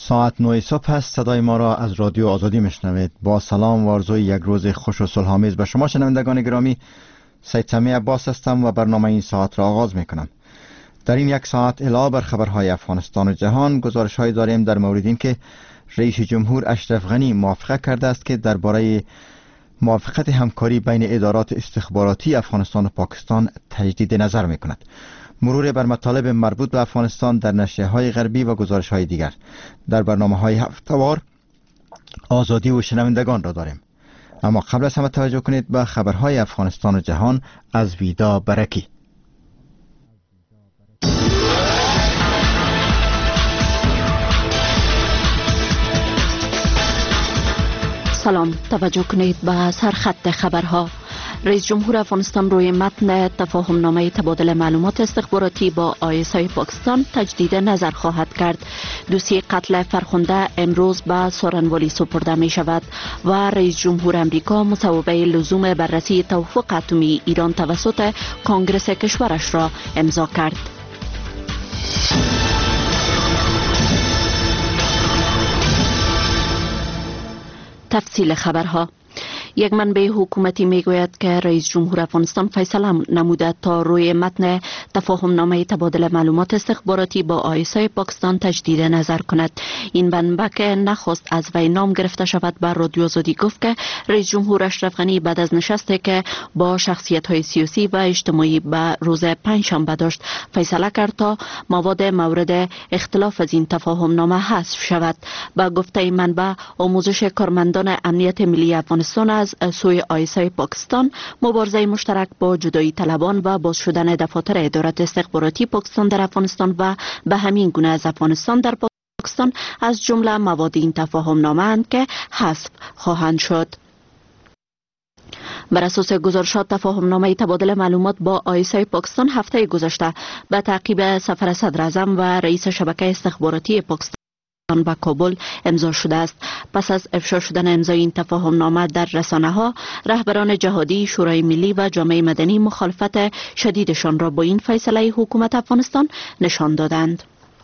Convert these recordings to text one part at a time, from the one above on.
ساعت 9 صبح است. صدای ما را از رادیو آزادی میشنوید. با سلام و آرزوی یک روز خوش و صلح‌آمیز به شما شنوندگان گرامی. سید سمیع عباس هستم و برنامه این ساعت را آغاز میکنم. در این یک ساعت علاوه بر خبرهای افغانستان و جهان، گزارش‌هایی داریم در مورد این که رئیس جمهور اشرف غنی موافقه کرده است که درباره موافقت همکاری بین ادارات استخباراتی افغانستان و پاکستان تجدید نظر میکند. مرور بر مطالب مربوط به افغانستان در نشریه‌های غربی و گزارش‌های دیگر. در برنامه‌های هفته‌وار آزادی و شنوندگان را داریم. اما قبل از همه توجه کنید به خبرهای افغانستان و جهان از ویدا برکی. سلام، توجه کنید به سرخط خبرها. رئیس جمهور افغانستان روی متن تفاهم نامه تبادل معلومات استخباراتی با ISI پاکستان تجدید نظر خواهد کرد. دوسیه قتل فرخنده امروز به سارنوالی سپرده می شود و رئیس جمهور امریکا مصوبه لزوم بررسی توافق اتمی ایران توسط کنگره کشورش را امضا کرد. تفصیل خبرها. یک منبع حکومتی میگوید که رئیس جمهور افغانستان فیصله نموده تا روی متن تفاهم نامه تبادل معلومات استخباراتی با ISI پاکستان تجدید نظر کند. این منبع که نخواست از وی نام گرفته شود به رادیو آزادی گفت که رئیس جمهور اشرف غنی بعد از نشستی که با شخصیت‌های سیاسی و اجتماعی به روز پنجشنبه داشت فیصله کرد تا مواد مورد اختلاف از این تفاهم نامه حذف شود. با گفته این منبع، آموزش کارمندان امنیت ملی افغانستان از سوی ISI پاکستان، مبارزه مشترک با جدایی طلبان و باز شدن دفاتر ادارات استخباراتی پاکستان در افغانستان و به همین گونه از افغانستان در پاکستان از جمله مواد این تفاهم نامه اند که حذف خواهند شد. بر اساس گزارشات، تفاهم نامه تبادل معلومات با ISI پاکستان هفته گذشته به تعقیب سفر صدر اعظم و رئیس شبکه استخباراتی پاکستان به کابل امضا شده است. پس از افشا شدن امضای این تفاهم نامه در رسانه ها، رهبران جهادی، شورای ملی و جامعه مدنی مخالفت شدیدشان را با این فیصله حکومت افغانستان نشان دادند.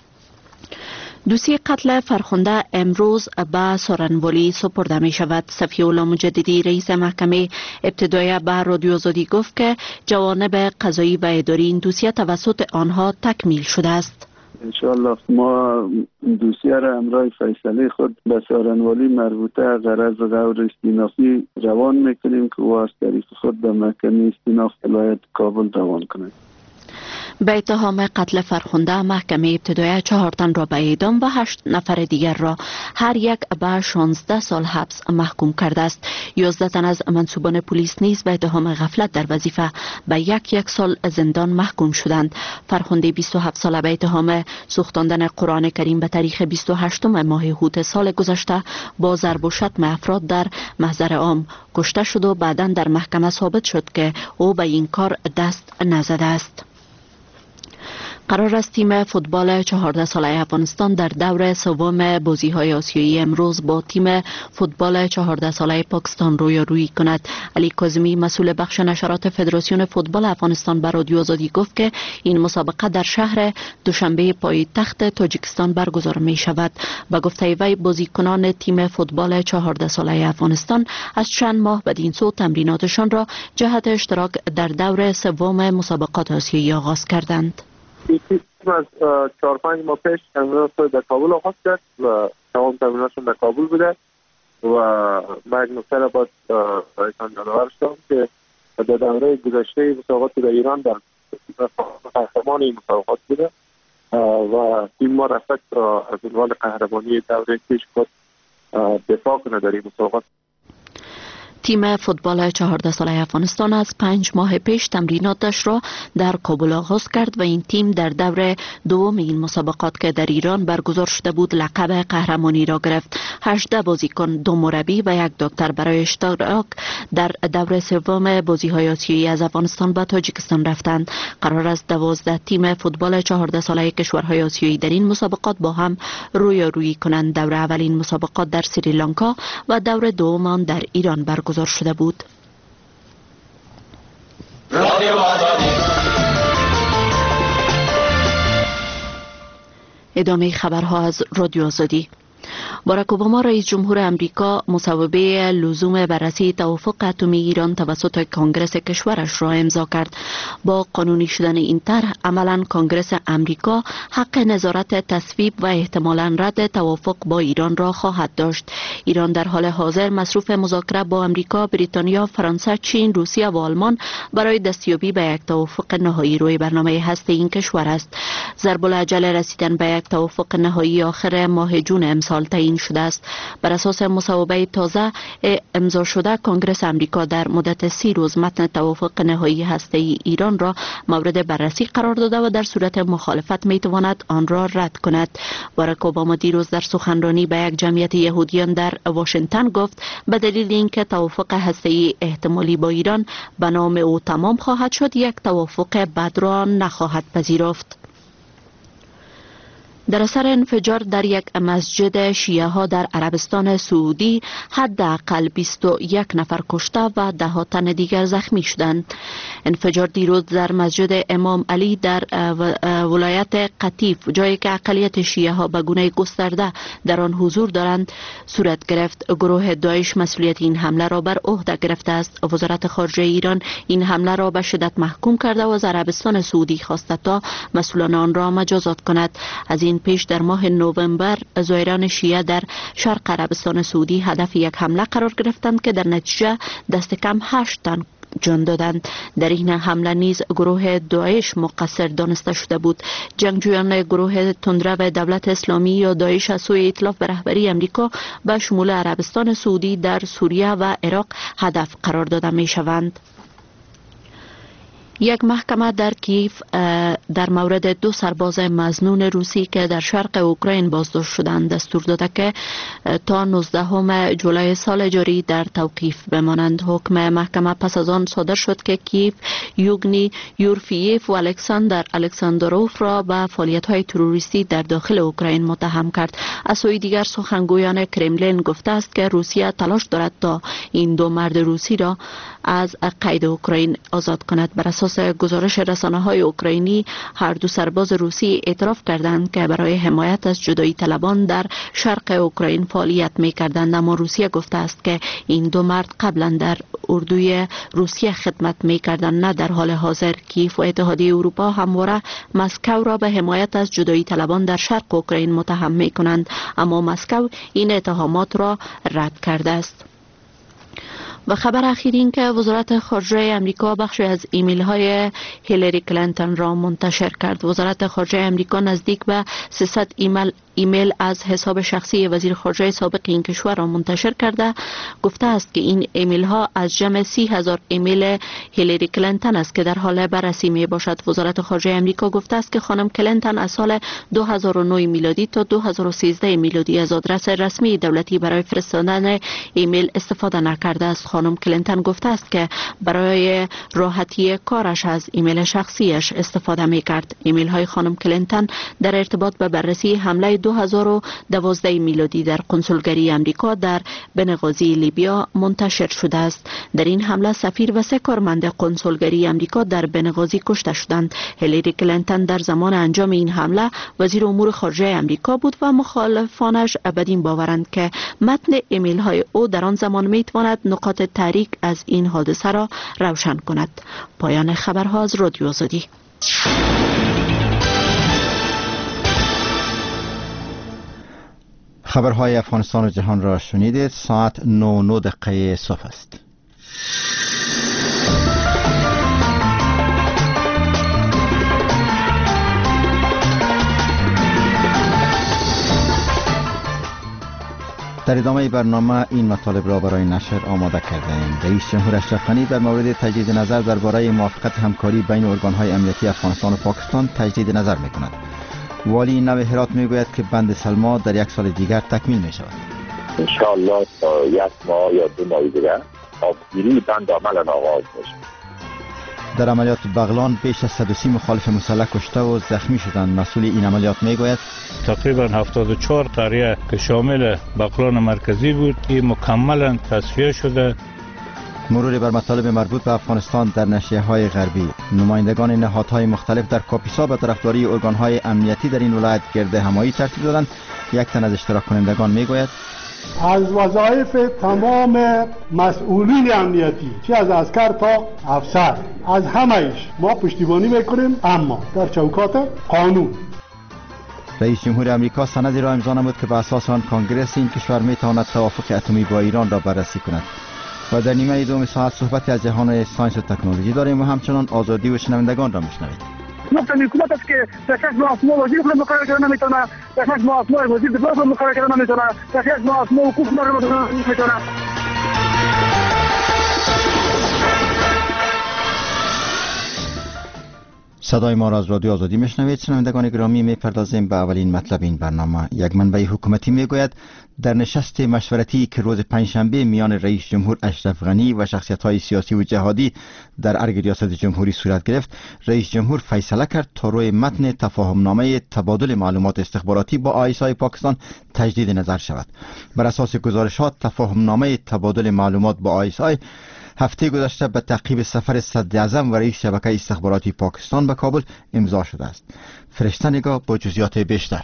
دوسیه قتل فرخنده امروز به سارنوالی سپرده می شود. صفیه الله مجددی، رئیس محکمه ابتدایی، به رادیو آزادی گفت که جوانب قضایی و اداری این دوسیه توسط آنها تکمیل شده است. انشاءالله ما دوسیه را امرای فیصله خود به سارنوالی مربوطه غرض غور استینافی روان میکنیم که او از طریق خود به محکمه استیناف ولایت کابل روان کنند. به اتهام قتل فرخنده محکمه ابتدایی 4 تن را به اعدام و 8 نفر دیگر را هر یک به 16 سال حبس محکوم کرده است. 11 تن از منصوبان پلیس نیز به اتهام غفلت در وظیفه به یک سال زندان محکوم شدند. فرخنده 27 ساله به اتهام سوختاندن قرآن کریم به تاریخ 28 ماه هوت سال گذشته با ضرب و شتم افراد در محضر عام کشته شد و بعداً در محکمه ثابت شد که او به این کار دست نزده است. قرار است تیم فوتبال 14 ساله افغانستان در دور سوم بازی‌های آسیایی امروز با تیم فوتبال 14 ساله پاکستان رویارویی کند. علی کاظمی، مسئول بخش نشرات فدراسیون فوتبال افغانستان، به رادیو آزادی گفت که این مسابقه در شهر دوشنبه پایتخت تاجیکستان برگزار می شود. با گفته وی، بازیکنان تیم فوتبال 14 ساله افغانستان از چند ماه بدین سو تمریناتشان را جهت اشتراک در دور سوم مسابقات آسیایی آغاز کردند. این تیم از 4-5 ماه پیش تمرینات در کابل آغاز کرد و تمام تمریناتشون در کابل بوده و من یک نکته را باید برایتان یادآور شدم که در دوره گذشته مسابقات در ایران در قهرمان این مسابقات بوده و تیم ما رفت را از عنوان قهرمانی دوره پیش خود دفاع کنه در این مسابقات. تیم فوتبال 14 ساله افغانستان از 5 ماه پیش تمریناتش را در کابل آغاز کرد و این تیم در دور دوم این مسابقات که در ایران برگزار شده بود لقب قهرمانی را گرفت. 18 بازیکن، 2 مربی و 1 دکتر برای اشتراک در دور سوم بازی‌های آسیایی از افغانستان به تاجیکستان رفتند. قرار است 12 تیم فوتبال 14 ساله کشورهای آسیایی در این مسابقات با هم رویارویی کنند. دور اول این مسابقات در سریلانکا و دور دوم آن در ایران برگزار شده بود. ادامه خبرها از رادیو آزادی. باراک اوباما رئیس جمهور امریکا مصوبه لزوم بررسی توافق اتمی ایران توسط کنگره کشورش را امضا کرد. با قانونی شدن این طرح عملاً کنگره امریکا حق نظارت تصویب و احتمالاً رد توافق با ایران را خواهد داشت. ایران در حال حاضر مصروف مذاکره با امریکا، بریتانیا، فرانسه، چین، روسیه و آلمان برای دستیابی به یک توافق نهایی روی برنامه هسته این کشور است. ضرب العجله رسیدن به یک توافق نهایی آخر ماه جون امسال تعیین شده است. بر اساس مصوبه تازه امضا شده، کنگره امریکا در مدت 30 روز متن توافق نهایی هسته ای ایران را مورد بررسی قرار داده و در صورت مخالفت می تواند آن را رد کند. باراک اوباما دیروز در سخنرانی به یک جمعیت یهودیان در واشنگتن گفت به دلیل اینکه توافق هسته‌ای احتمالی با ایران به نام او تمام خواهد شد، یک توافق بد را نخواهد پذیرفت. در اثر انفجار در یک مسجد شیعه ها در عربستان سعودی حداقل 21 نفر کشته و 10 تن دیگر زخمی شدند. انفجار دیروز در مسجد امام علی در ولایت قطیف، جایی که اقلیت شیعه ها به گونه گسترده در آن حضور دارند، صورت گرفت. گروه داعش مسئولیت این حمله را بر عهده گرفته است. وزارت خارجه ایران این حمله را به شدت محکوم کرده و از عربستان سعودی خواسته تا مسئولان آن را مجازات کند. از این پیش در ماه نوامبر زائران شیعه در شرق عربستان سعودی هدف یک حمله قرار گرفتند که در نتیجه دست کم 8 تن جان دادند. در این حمله نیز گروه داعش مقصر دانسته شده بود. جنگجویان گروه تندرو دولت اسلامی یا داعش از سوی ائتلاف به رهبری امریکا به شمول عربستان سعودی در سوریه و عراق هدف قرار داده می شوند. یک محکمه در کیف در مورد 2 سرباز مظنون روسی که در شرق اوکراین بازداشت شدند دستور داده که تا 19 جولای سال جاری در توقیف بمانند. حکم محکمه پس از آن صادر شد که کیف یوگنی یورفییف و الکساندر الکساندروف را به فعالیت‌های تروریستی در داخل اوکراین متهم کرد. از سوی دیگر سخنگویان کرملین گفته است که روسیه تلاش دارد تا این 2 مرد روسی را از قید اوکراین آزاد کند. بر اساس گزارش رسانه‌های اوکراینی، هر 2 سرباز روسی اعتراف کردند که برای حمایت از جدایی طلبان در شرق اوکراین فعالیت می‌کردند، اما روسیه گفته است که این 2 مرد قبلا در اردوی روسیه خدمت می‌کردند. نه در حال حاضر کیف و اتحادیه اروپا همواره مسکو را به حمایت از جدایی طلبان در شرق اوکراین متهم می‌کنند، اما مسکو این اتهامات را رد کرده است. و خبر اخیر این که وزارت خارجه امریکا بخشی از ایمیل های هیلاری کلینتون را منتشر کرد. وزارت خارجه امریکا نزدیک به 300 ایمیل از حساب شخصی وزیر خارجه سابق این کشور را منتشر کرده گفته است که این ایمیل ها از جمع 30,000 ایمیل هیلاری کلینتون است که در حال بررسی می باشد. وزارت خارجه امریکا گفته است که خانم کلینتون از سال 2009 میلادی تا 2013 میلادی از آدرس رسمی دولتی برای فرستادن ایمیل استفاده نکرده است. خانم کلینتون گفته است که برای راحتی کارش از ایمیل شخصیش استفاده می کرد. ایمیل های خانم کلینتون در ارتباط به بررسی حمله 2012 میلادی در کنسولگری امریکا در بنغازی لیبیا منتشر شده است. در این حمله سفیر و 3 کارمند کنسولگری امریکا در بنغازی کشته شدند. هیلاری کلینتون در زمان انجام این حمله وزیر امور خارجه امریکا بود و مخالفانش بدین باورند که متن ایمیل های او در آن زمان می تواند نقاط تاریک از این حادثه را روشن کند. پایان خبرها از رادیو آزادی. خبرهای افغانستان و جهان را شنیدید. ساعت 9:09 صبح است. در ادامه برنامه این مطالب را برای نشر آماده کرده ایم. رئیس جمهور اشرف غنی در مورد تجدید نظر درباره موافقت همکاری بین ارگان‌های امنیتی افغانستان و پاکستان تجدید نظر می‌کند. والی نو هرات میگوید که بند سلما در 1 سال دیگر تکمیل می شود. ان شاء الله تا 1 ماه یا 2 ماه دیگر آبگیری بند عملا آغاز میشه. در عملیات بغلان بیش از 130 مخالف مسلح کشته و زخمی شدند. مسئول این عملیات میگوید تقریبا 74 قریه که شامل بغلان مرکزی بود این مکملا تصفیه شده. مرور بر مطالب مربوط به افغانستان در نشریه‌های غربی. نمایندگان نهادهای مختلف در کاپیسا به طرفداری ارگان‌های امنیتی در این ولایت گرد همایی ترتیب دادند یک تن از اشتراک کنندگان میگوید از وظایف تمام مسئولین امنیتی، چه از عسکر تا افسر، از همه‌اش ما پشتیبانی میکنیم، اما در چوکات قانون. رئیس جمهور امریکا سندی را امضا نمود که به اساس آن کنگره این کشور میتواند توافق اتمی با ایران را بررسی کند. و در نیمه دوم ساعت صحبتی از جهان ساینس و تکنولوژی داریم و همچنان آزادی و شنوندگان را میشنوید. نقطه حکومت است که در یک ماه وزیر خود مقرر کردن نمیتونه، در یک ماه وزیر دفاع خود مقرر کردن نمیتونه، در یک ماه حقوق مقرر نمیتونه. صدای ما را از رادیو آزادی میشنوید. شنوندگان گرامی، میپردازیم به اولین مطلب این برنامه. یک منبع حکومتی میگوید در نشست مشورتی که روز پنجشنبه میان رئیس جمهور اشرف غنی و شخصیت‌های سیاسی و جهادی در ارگ ریاست جمهوری صورت گرفت، رئیس جمهور فیصله کرد تا روی متن تفاهمنامه تبادل معلومات استخباراتی با آی‌اس‌آی پاکستان تجدید نظر شود. بر اساس گزارشات، تفاهمنامه تبادل معلومات با آی‌اس‌آی هفته گذشته به تعقیب سفر صدراعظم و رئیس شبکه استخباراتی پاکستان به کابل امضا شده است. فرشته نگاه با جزئیات بیشتر.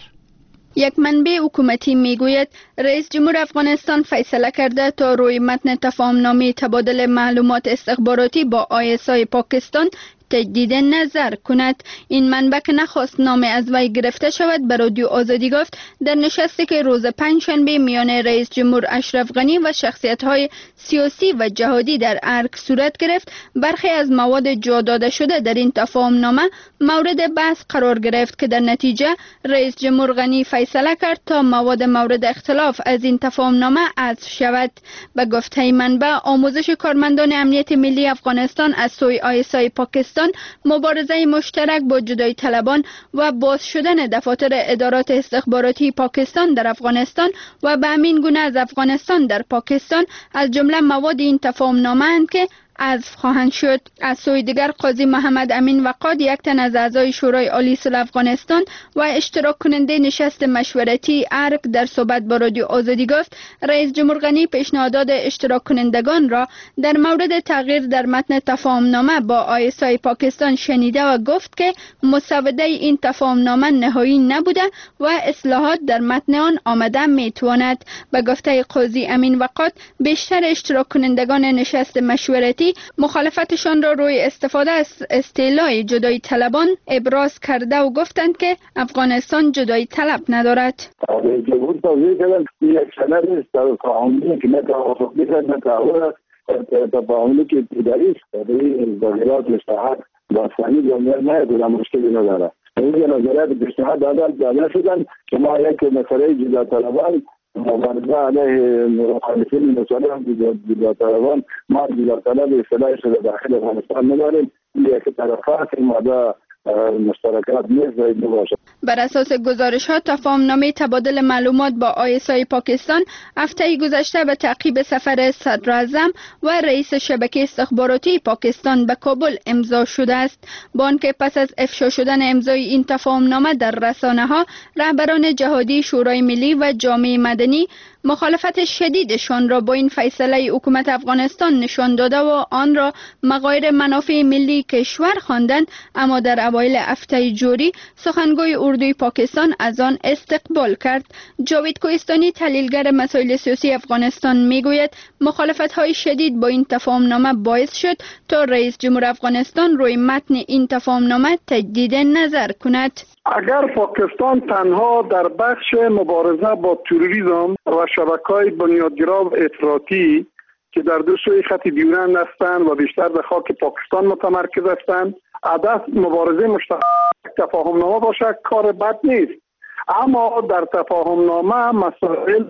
یک منبع حکومتی میگوید رئیس جمهور افغانستان فیصله کرده تا روی متن تفاهمنامه تبادل معلومات استخباراتی با آی‌اس‌آی پاکستان تجدید نظر کند. این منبع که نخواست نام از وی گرفته شود به رادیو آزادی گفت در نشستی که روز پنجشنبه میان رئیس جمهور اشرف غنی و شخصیت‌های سیاسی و جهادی در ارگ صورت گرفت، برخی از مواد جا داده شده در این تفاهمنامه مورد بحث قرار گرفت که در نتیجه رئیس جمهور غنی فیصله کرد تا مواد مورد اختلاف از این تفاهمنامه حذف شود. به گفته منبع، آموزش کارمندان امنیت ملی افغانستان از سوی آی‌اس‌آی پاکستان، مبارزه مشترک با جدایی طلبان و باز شدن دفاتر ادارات استخباراتی پاکستان در افغانستان و به همین گونه از افغانستان در پاکستان از جمله مواد این تفاهمنامه اند که حذف خواهند شد. از سوی دیگر قاضی محمد امین وقاد، یک تن از اعضای شورای عالی صلح افغانستان و اشتراک کننده نشست مشورتی ارگ، در صحبت با رادیو آزادی گفت رئیس جمهور غنی پیشنهادات اشتراک کنندگان را در مورد تغییر در متن تفاهمنامه با آی‌اس‌آی پاکستان شنیده و گفت که مسوده این تفاهمنامه نهایی نبوده و اصلاحات در متن آن آمده میتواند. به گفته قاضی امین وقاد، بیشتر اشتراک کنندگان نشست مشورتی مخالفتشان را روی استفاده از اصطلاح جدایی طلبان ابراز کرده و گفتند که افغانستان جدایی طلب ندارد. جمهور توضیح کردن یک سند است تفاهمی که نه توافق می‌کرد نه تعهد تفاهمی که اداری است این وزارت اصلاحات داستانی جمهور نه در مشکلی نداره. این نظریات پیشنهاد داده شدن که ما یک مسئله جدایی طلبان مبارزه علیه مخالفین مسئله جدایی طلبان ما جدایی طلب اصلاحی شده داخل افغانستان نداریم. یک طرفات ماده مشترکات نیست و نباشد. بر اساس گزارشات، تفاهمنامه تبادل معلومات با آی‌اس‌آی پاکستان هفته گذشته به تعقیب سفر صدراعظم و رئیس شبکه استخباراتی پاکستان به کابل امضا شده است. با آنکه پس از افشا شدن امضای این تفاهمنامه در رسانه‌ها، رهبران جهادی، شورای ملی و جامعه مدنی مخالفت شدیدشان را با این فیصله حکومت افغانستان نشان داده و آن را مغایر منافع ملی کشور خواندند، اما در اوایل هفته جاری سخنگوی اردوی پاکستان از آن استقبال کرد. جاوید کوهستانی، تحلیلگر مسائل سیاسی افغانستان، میگوید مخالفت‌های شدید با این تفاهمنامه باعث شد تا رئیس جمهور افغانستان روی متن این تفاهمنامه تجدید نظر کند. اگر پاکستان تنها در بخش مبارزه با تروریسم و شبکه‌های بنیادگرا و اطلاعاتی که در دو سوی خط دیورند هستند و بیشتر در خاک پاکستان متمرکز هستند، هدف مبارزه مشترک تفاهمنامه باشه، کار بد نیست. اما در تفاهمنامه مسائل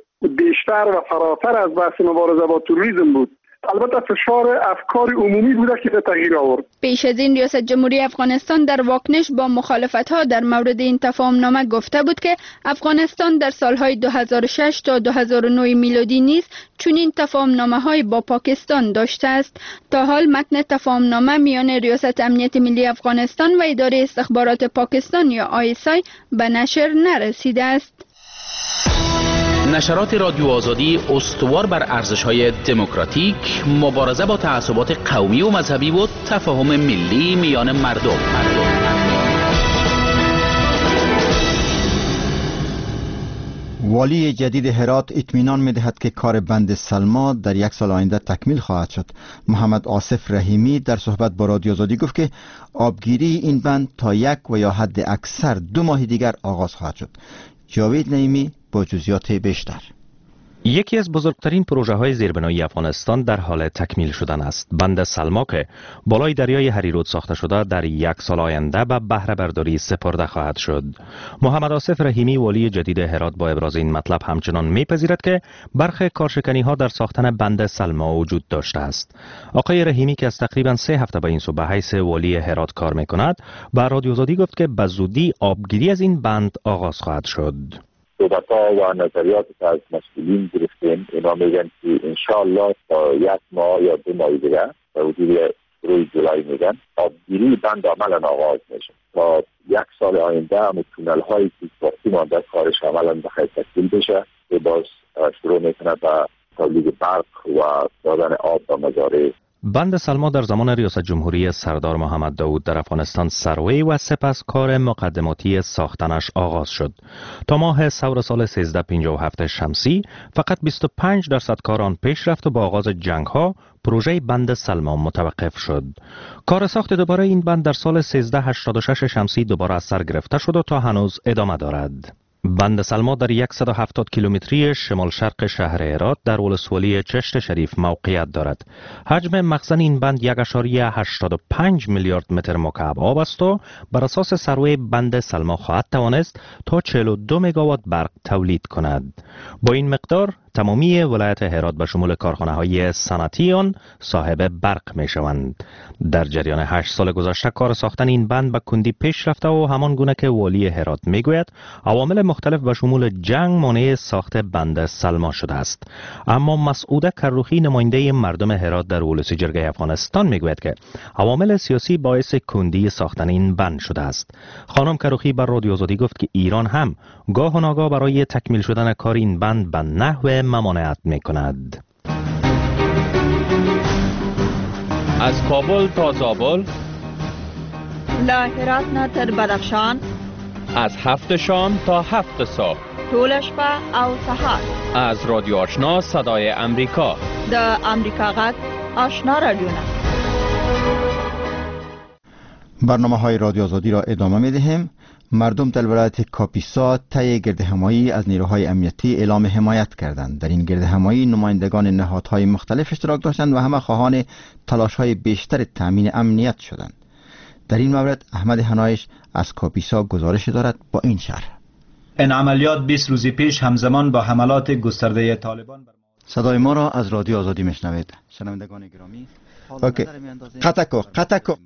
بیشتر و فراتر از بحث مبارزه با تروریسم بود. البته فشار افکار عمومی بوده که به تغییر آورد. پیش از این ریاست جمهوری افغانستان در واکنش با مخالفت‌ها در مورد این تفاهمنامه گفته بود که افغانستان در سالهای 2006 تا 2009 میلادی نیز چنین تفاهمنامه‌های با پاکستان داشته است. تا حال متن تفاهمنامه میان ریاست امنیت ملی افغانستان و اداره استخبارات پاکستان یا آی‌اس‌آی به نشر نرسیده است. نشرات رادیو آزادی استوار بر ارزش‌های دموکراتیک، مبارزه با تعصبات قومی و مذهبی و تفاهم ملی میان مردم. والی جدید هرات اطمینان می‌دهد که کار بند سلما در 1 سال آینده تکمیل خواهد شد. محمد آصف رحیمی در صحبت با رادیو آزادی گفت که آبگیری این بند تا 1 و یا حد اکثر 2 ماه دیگر آغاز خواهد شد. جاوید نعیمی با جزئیات بیشتر. یکی از بزرگترین پروژه های زیربنایی افغانستان در حال تکمیل شدن است. بند سلما که بالای دریای هریرود ساخته شده در 1 سال آینده به بهره برداری سپرده خواهد شد. محمد آصف رحیمی والی جدید هرات با ابراز این مطلب همچنان میپذیرد که برخی کارشکنی ها در ساختن بند سلما وجود داشته است. آقای رحیمی که از تقریبا 3 هفته به این سو به حیث والی هرات کار میکند، به رادیو آزادی گفت که به زودی آبگیری از این بند آغاز خواهد شد. صحبت‌ها و نظریات که از مسئولین گرفتیم، اینا میگن که انشاءالله تا 1 ماه یا 2 ماه دیگه در حدود روی جولای میگن آبگیری بند عملا آغاز میشه. تا 1 سال آینده هم تونل هایی که باقی مانده کارش عملا بخیر تکمیل بشه که باز شروع میکنه به تولید برق و دادن آب به مزارع. بند سلما در زمان ریاست جمهوری سردار محمد داود در افغانستان سروی و سپس کار مقدماتی ساختنش آغاز شد. تا ماه ثور سال 1357 شمسی فقط 25% کار آن پیش رفت و با آغاز جنگ ها پروژه بند سلما متوقف شد. کار ساخت دوباره این بند در سال 1386 شمسی دوباره از سر گرفته شد و تا هنوز ادامه دارد. بند سلما در 170 کیلومتری شمال شرق شهر هرات در ولسوالی چشت شریف موقعیت دارد. حجم مخزن این بند 1.85 میلیارد متر مکعب آب است و بر اساس سروی بند سلما خواهد توانست تا 42 مگاوات برق تولید کند. با این مقدار تمامی ولایت هرات به شمول کارخانه‌های صنعتی آن صاحب برق می‌شوند. در جریان 8 سال گذشته کار ساختن این بند به کندی پیش رفته و همان گونه که والی هرات میگوید عوامل مختلف به شمول جنگ مانع ساخت بند سلما شده است. اما مسعوده کروخی نماینده مردم هرات در ولسی جرگه افغانستان میگوید که عوامل سیاسی باعث کندی ساختن این بند شده است. خانم کروخی بر رادیو آزادی گفت که ایران هم گاه و ناگاه برای تکمیل شدن کار این بند به نحو ممانعت میکند. از کابل تا زابل، له هرات نه تر بدخشان، از 7 شام تا 7 صبح، طول شپه او سهار، از رادیو آشنا صدای امریکا، د امریکا غږ آشنا رادیو نه. برنامه های رادیو آزادی را ادامه می دهیم. مردم در ولایت کاپیسا طی گردهمایی از نیروهای امنیتی اعلام حمایت کردند. در این گردهمایی نمایندگان نهادهای مختلف اشتراک داشتند و همه خواهان تلاش‌های بیشتر تامین امنیت شدند. در این مورد احمد حنایش از کاپیسا گزارش دارد با این شرح. این عملیات 20 روز پیش همزمان با حملات گسترده طالبان. صدای ما را از رادیو آزادی میشنوید. شنوندگان گرامی، قطعکو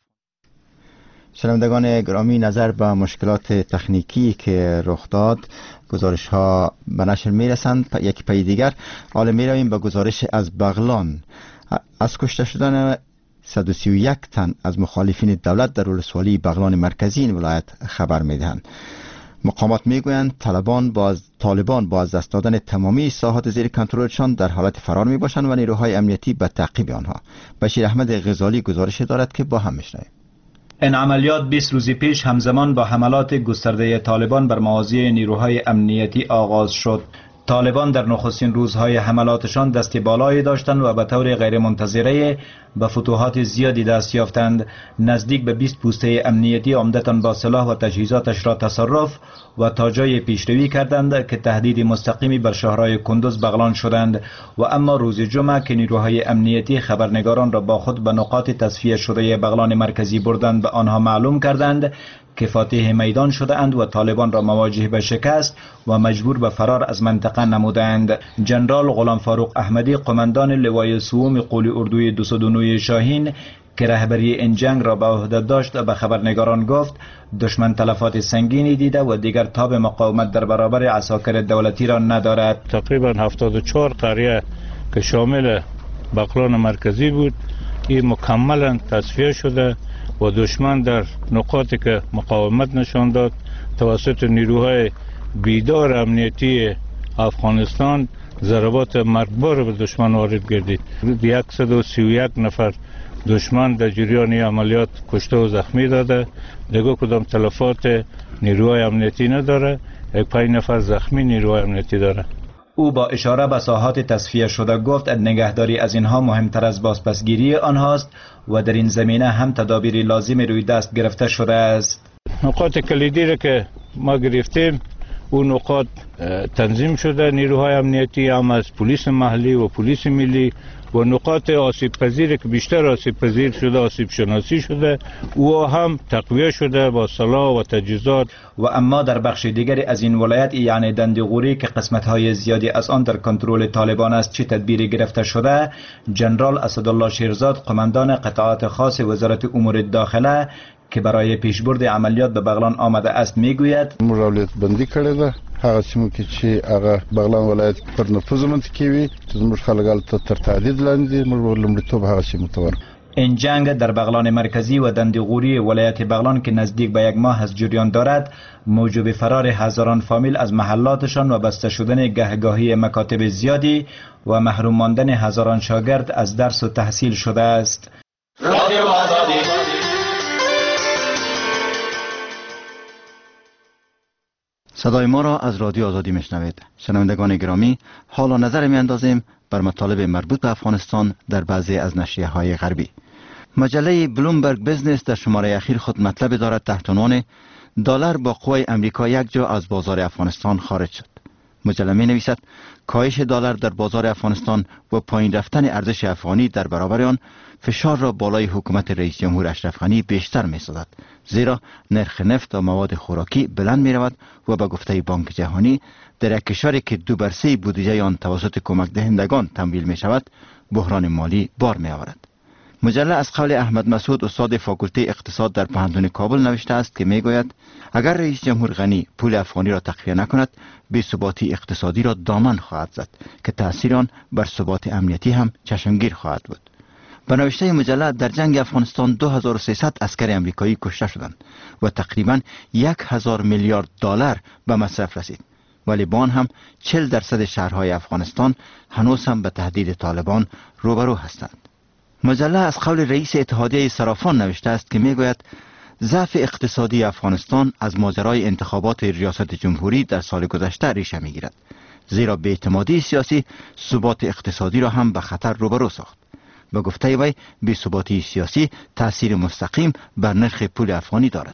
شنوندگان گرامی، نظر به مشکلات تکنیکی که رخ داد گزارش ها به نشر می رسند. یک پی دیگر حالا می رویم به گزارش از بغلان. از کشته شدن 131 تن از مخالفین دولت در ولسوالی بغلان مرکزی این ولایت خبر می دهند. مقامات می گویند طالبان با از دست دادن تمامی ساحات زیر کنترلشان در حالت فرار می باشند و نیروهای امنیتی به تعقیب آنها. بشیر احمد غزالی گزارش دارد که با هم میشنویم. این عملیات 20 روز پیش همزمان با حملات گسترده طالبان بر مواضع نیروهای امنیتی آغاز شد. طالبان در نخستین روزهای حملاتشان دست بالایی داشتند و به طور غیرمنتظره به فتوحات زیادی دست یافتند. نزدیک به 20 پوسته امنیتی عمدتاً با سلاح و تجهیزاتش را تصرف و تا جای پیشروی کردند که تهدید مستقیمی بر شهرهای کندوز بغلان شدند. و اما روز جمعه که نیروهای امنیتی خبرنگاران را با خود به نقاط تصفیه شده بغلان مرکزی بردند، به آنها معلوم کردند که فاتح میدان شده اند و طالبان را مواجه به شکست و مجبور به فرار از منطقه نمودند. جنرال غلام فاروق احمدی، قماندان لوای سوم قولی اردوی 209 شاهین که رهبری این جنگ را به عهده داشت، به خبرنگاران گفت دشمن تلفات سنگینی دیده و دیگر تاب مقاومت در برابر عساکر دولتی را ندارد. تقریبا 74 قریه که شامل بغلان مرکزی بود این مکملا تصفیه شده و دشمن در نقاطی که مقاومت نشان داد توسط نیروهای بیدار امنیتی افغانستان ضربات مرگبار به دشمن وارد گردید. 131 نفر دشمن در جریان عملیات کشته و زخمی داده. دیگه کدام تلفات نیروهای امنیتی نداره. یک 5 نفر زخمی نیروهای امنیتی داره. او با اشاره به ساحات تصفیه شده گفت نگهداری از اینها مهمتر از بازپسگیری آنهاست و در این زمینه هم تدابیر لازم روی دست گرفته شده است. نقاط کلیدی را که ما گرفتیم اون نقاط تنظیم شده، نیروهای امنیتی هم از پلیس محلی و پلیس ملی و نقاط آسیب پذیر که بیشتر آسیب پذیر شده آسیب شناسی شده او هم تقویه شده با سلاح و تجهیزات. و اما در بخش دیگری از این ولایت یعنی دندقوری که قسمت‌های زیادی از آن در کنترل طالبان است چه تدبیری گرفته شده؟ جنرال اسدالله شیرزاد قماندان قطعات خاص وزارت امور داخله که برای پیشبرد عملیات به بغلان آمده است میگوید مرالیت بندی کرده ده هغه سیمو کې چې هغه بغلان ولایت پر نفوذ منطقې وي چې زموږ خلک ته تر تهدید لاندې دي موږ لومړیتوب هغه سیمو ته ورکړو. این جنگ در بغلان مرکزی و دندقوری ولایت بغلان که نزدیک به 1 ماه از جریان دارد موجب فرار هزاران فامیل از محلاتشان و بسته شدن گهگاهی مکاتب زیادی و محروم ماندن هزاران شاگرد از درس و تحصیل شده است. رادیو آزادی صدای ما را از رادیو آزادی میشنوید. شنوندگان گرامی، حال و نظر میاندازیم بر مطالب مربوط به افغانستان در بعضی از نشریه‌های غربی. مجله بلومبرگ بیزنس در شماره اخیر خود مطلب دارد تحت عنوان دلار با قوای امریکا یک جا از بازار افغانستان خارج شد. مجله می نویسد کاهش دلار در بازار افغانستان و پایین رفتن ارزش افغانی در برابر آن فشار را بالای حکومت رئیس جمهور اشرف غنی بیشتر می سازد، زیرا نرخ نفت و مواد خوراکی بلند می رود و به گفته بانک جهانی در یک کشوری که 2/3 بودجه آن توسط کمک دهندگان تمویل می شود بحران مالی بار می آورد. مجله از قول احمد مسعود استاد فاکولته اقتصاد در پوهنتون کابل نوشته است که میگوید اگر رئیس جمهور غنی پول افغانی را تخفیه نکند بی‌ثباتی اقتصادی را دامن خواهد زد که تأثیر آن بر ثبات امنیتی هم چشمگیر خواهد بود. به نوشته مجله در جنگ افغانستان 2300 عسکر امریکایی کشته شدند و تقریبا 1000 میلیارد دلار به مصرف رسید، ولی با آن هم 40% شهرهای افغانستان هنوز هم به تهدید طالبان روبرو هستند. مجله از قول رئیس اتحادیه صرافان نوشته است که میگوید ضعف اقتصادی افغانستان از ماجرای انتخابات ریاست جمهوری در سال گذشته ریشه میگیرد، زیرا بی‌اعتمادی سیاسی ثبات اقتصادی را هم به خطر روبرو ساخت. به گفته وی بی‌ثباتی سیاسی تأثیر مستقیم بر نرخ پول افغانی دارد.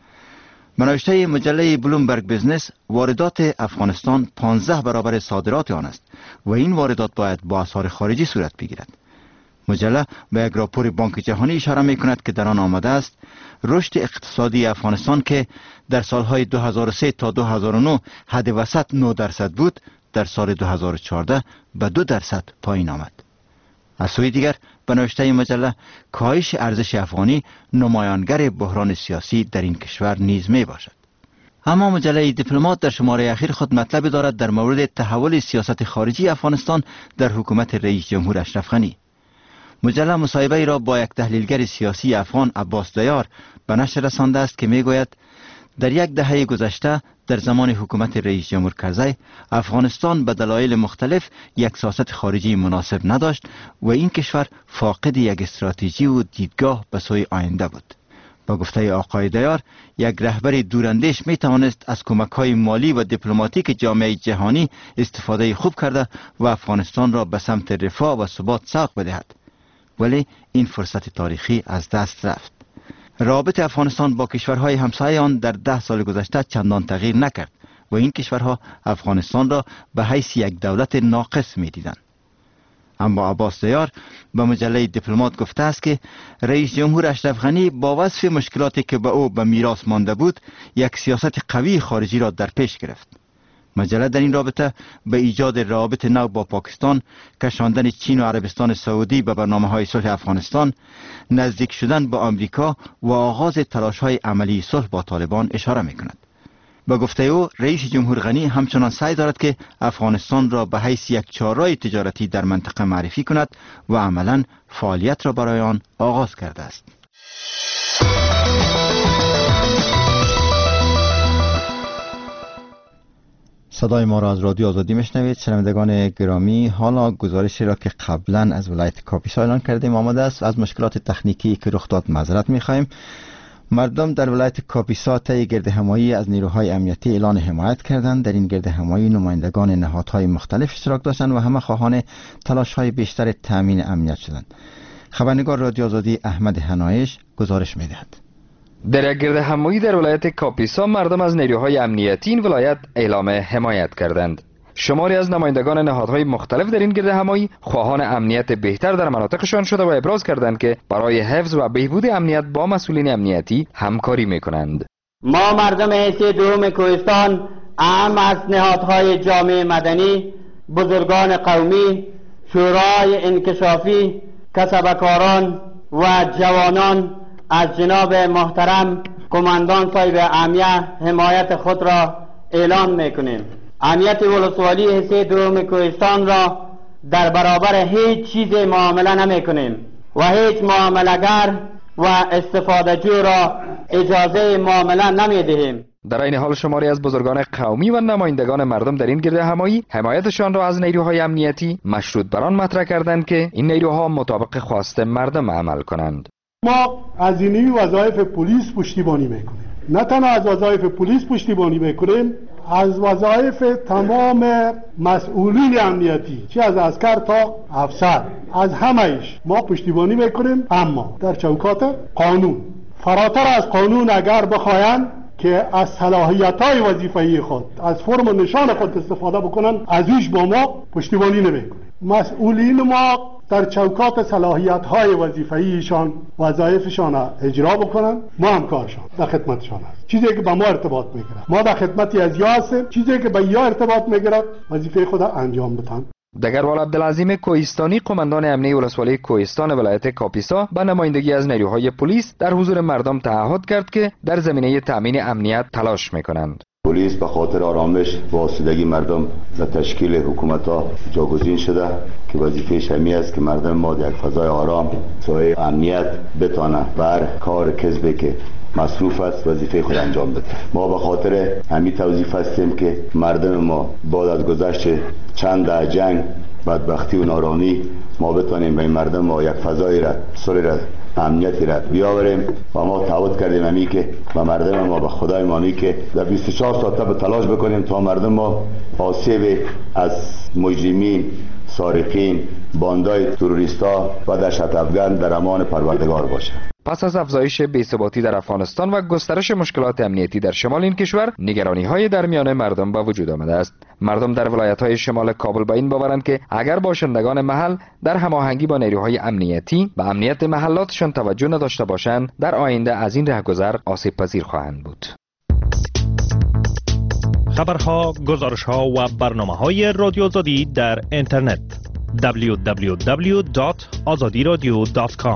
به نوشته مجله بلومبرگ بیزنس واردات افغانستان 15 برابر صادرات آن است و این واردات باید با اسعار خارجی صورت بگیرد. مجله به یک راپور بانک جهانی اشاره می کند که در آن آمده است رشد اقتصادی افغانستان که در سالهای 2003 تا 2009 حد وسط 9% بود در سال 2014 به 2% پایین آمد. از سوی دیگر به نوشته مجله کاهش ارزش افغانی نمایانگر بحران سیاسی در این کشور نیز می باشد. اما مجله دیپلمات در شماره اخیر خود مطلبی دارد در مورد تحول سیاست خارجی افغانستان در حکومت رئیس جمهور اشرف غنی. مجله مصاحبه‌ای را با یک تحلیلگر سیاسی افغان عباس دیار به نشر رسانده است که میگوید در یک دهه گذشته در زمان حکومت رئیس جمهور کرزی افغانستان به دلایل مختلف یک سیاست خارجی مناسب نداشت و این کشور فاقد یک استراتژی و دیدگاه به سوی آینده بود. با گفته آقای دیار یک رهبر دوراندیش می توانست از کمک‌های مالی و دیپلماتیک جامعه جهانی استفاده خوب کرده و افغانستان را به سمت رفاه و ثبات سوق بدهد، ولی این فرصت تاریخی از دست رفت. روابط افغانستان با کشورهای همسایه آن در 10 سال گذشته چندان تغییر نکرد و این کشورها افغانستان را به حیث یک دولت ناقص می دیدند. اما عباس دیار به مجله دیپلمات گفته است که رئیس جمهور اشرف غنی با وصف مشکلاتی که به او به میراث مانده بود یک سیاست قوی خارجی را در پیش گرفت. مجله در این رابطه به ایجاد روابط نو با پاکستان، کشاندن چین و عربستان سعودی به برنامه‌های صلح افغانستان، نزدیک شدن با آمریکا و آغاز تلاش‌های عملی صلح با طالبان اشاره می‌کند. با گفته او رئیس جمهور غنی همچنان سعی دارد که افغانستان را به حیث یک چهارراه تجارتی در منطقه معرفی کند و عملاً فعالیت را برای آن آغاز کرده است. صدای ما را از رادیو آزادی میشنوید. شنوندگان گرامی، حالا گزارشی را که قبلا از ولایت کاپیسا اعلان کردیم آمده است. از مشکلات تکنیکی که رخ داد معذرت میخواهیم. مردم در ولایت کاپیسا طی گردهمایی از نیروهای امنیتی اعلان حمایت کردند. در این گردهمایی نمایندگان نهادهای مختلف اشتراک داشتند و همه خواهان تلاش‌های بیشتر تامین امنیت شدند. خبرنگار رادیو آزادی احمد حنایش گزارش می‌دهد. در یک گردهمایی در ولایت کاپیسا مردم از نیروهای امنیتی این ولایت اعلام حمایت کردند. شماری از نمایندگان نهادهای مختلف در این گردهمایی خواهان امنیت بهتر در مناطقشان شده و ابراز کردند که برای حفظ و بهبود امنیت با مسئولین امنیتی همکاری میکنند. ما مردم حیث دوم کوهستان اهم از نهادهای جامعه مدنی، بزرگان قومی، شورای انکشافی، کسبکاران و جوانان از جناب محترم قماندان صاحب امنیت حمایت خود را اعلان میکنیم. امنیت ولسوالی حصه دوم کوهستان را در برابر هیچ چیز معامله نمی کنیم و هیچ معامله‌گر و استفاده‌جو را اجازه معامله نمی دهیم. در این حال شماری از بزرگان قومی و نمایندگان مردم در این گردهمایی حمایتشان را از نیروهای امنیتی مشروط بر آن مطرح کردند که این نیروها مطابق خواست مردم عمل کنند. ما از این وظایف پلیس پشتیبانی میکنیم. نه تنها از وظایف پلیس پشتیبانی میکنیم، از وظایف تمام مسئولین امنیتی، چه از عسکر تا افسر، از همه‌اش ما پشتیبانی میکنیم، اما در چوکات قانون. فراتر از قانون اگر بخواین که از صلاحیت‌های وظیفه‌ای خود، از فرم و نشان خود استفاده بکنن، از ایش با ما پشتیبانی نمیکنیم. مسئولین ما در چوکات صلاحیت‌های وظیفه‌ایشان وظایفشان را اجرا بکنن، ما هم کارشان در خدمتشان است. چیزی که به ما ارتباط میگیره، ما در خدمتی از یا هستیم، چیزی که به یا ارتباط میگیره وظیفه خود انجام بدن. دگربال عبدالعظیم کوهستانی قماندان امنیه ولسوالی کوهستان ولایت کاپیسا به نمایندگی از نیروهای پلیس در حضور مردم تعهد کرد که در زمینه تامین امنیت تلاش میکنند. پلیس به خاطر آرامش و آسودگی مردم در تشکیل حکومت‌ها جاگزین شده که وظیفه‌اش همی است که مردم ما در یک فضای آرام سایه امنیت بتانه بر کار کسبی که مصروف است وظیفه خود انجام بده. ما به خاطر همین توظیف هستیم که مردم ما بعد از گذشت چند ده جنگ، بدبختی و نارانی ما بتانیم به این مردم ما یک فضایی را صلح امنیتی را بیاوریم و ما تعهد کردیم همی که به مردم ما به خدای مانی که در 24 ساعت به تلاش بکنیم تا مردم ما آسیب از مجرمین، سارقین، باندای تروریستا و دهشت افکن در امان پروردگار باشه. پس از افزایش بی‌ثباتی در افغانستان و گسترش مشکلات امنیتی در شمال این کشور، نگرانی‌های در میان مردم به وجود آمده است. مردم در ولایت‌های شمال کابل به این باورند که اگر باشندگان محل در هماهنگی با نیروهای امنیتی به امنیت محلاتشان توجه نداشته باشند، در آینده از این رهگذر آسیب پذیر خواهند بود. خبرها، گزارش‌ها و برنامه‌های رادیو آزادی در اینترنت www.azadiradio.com.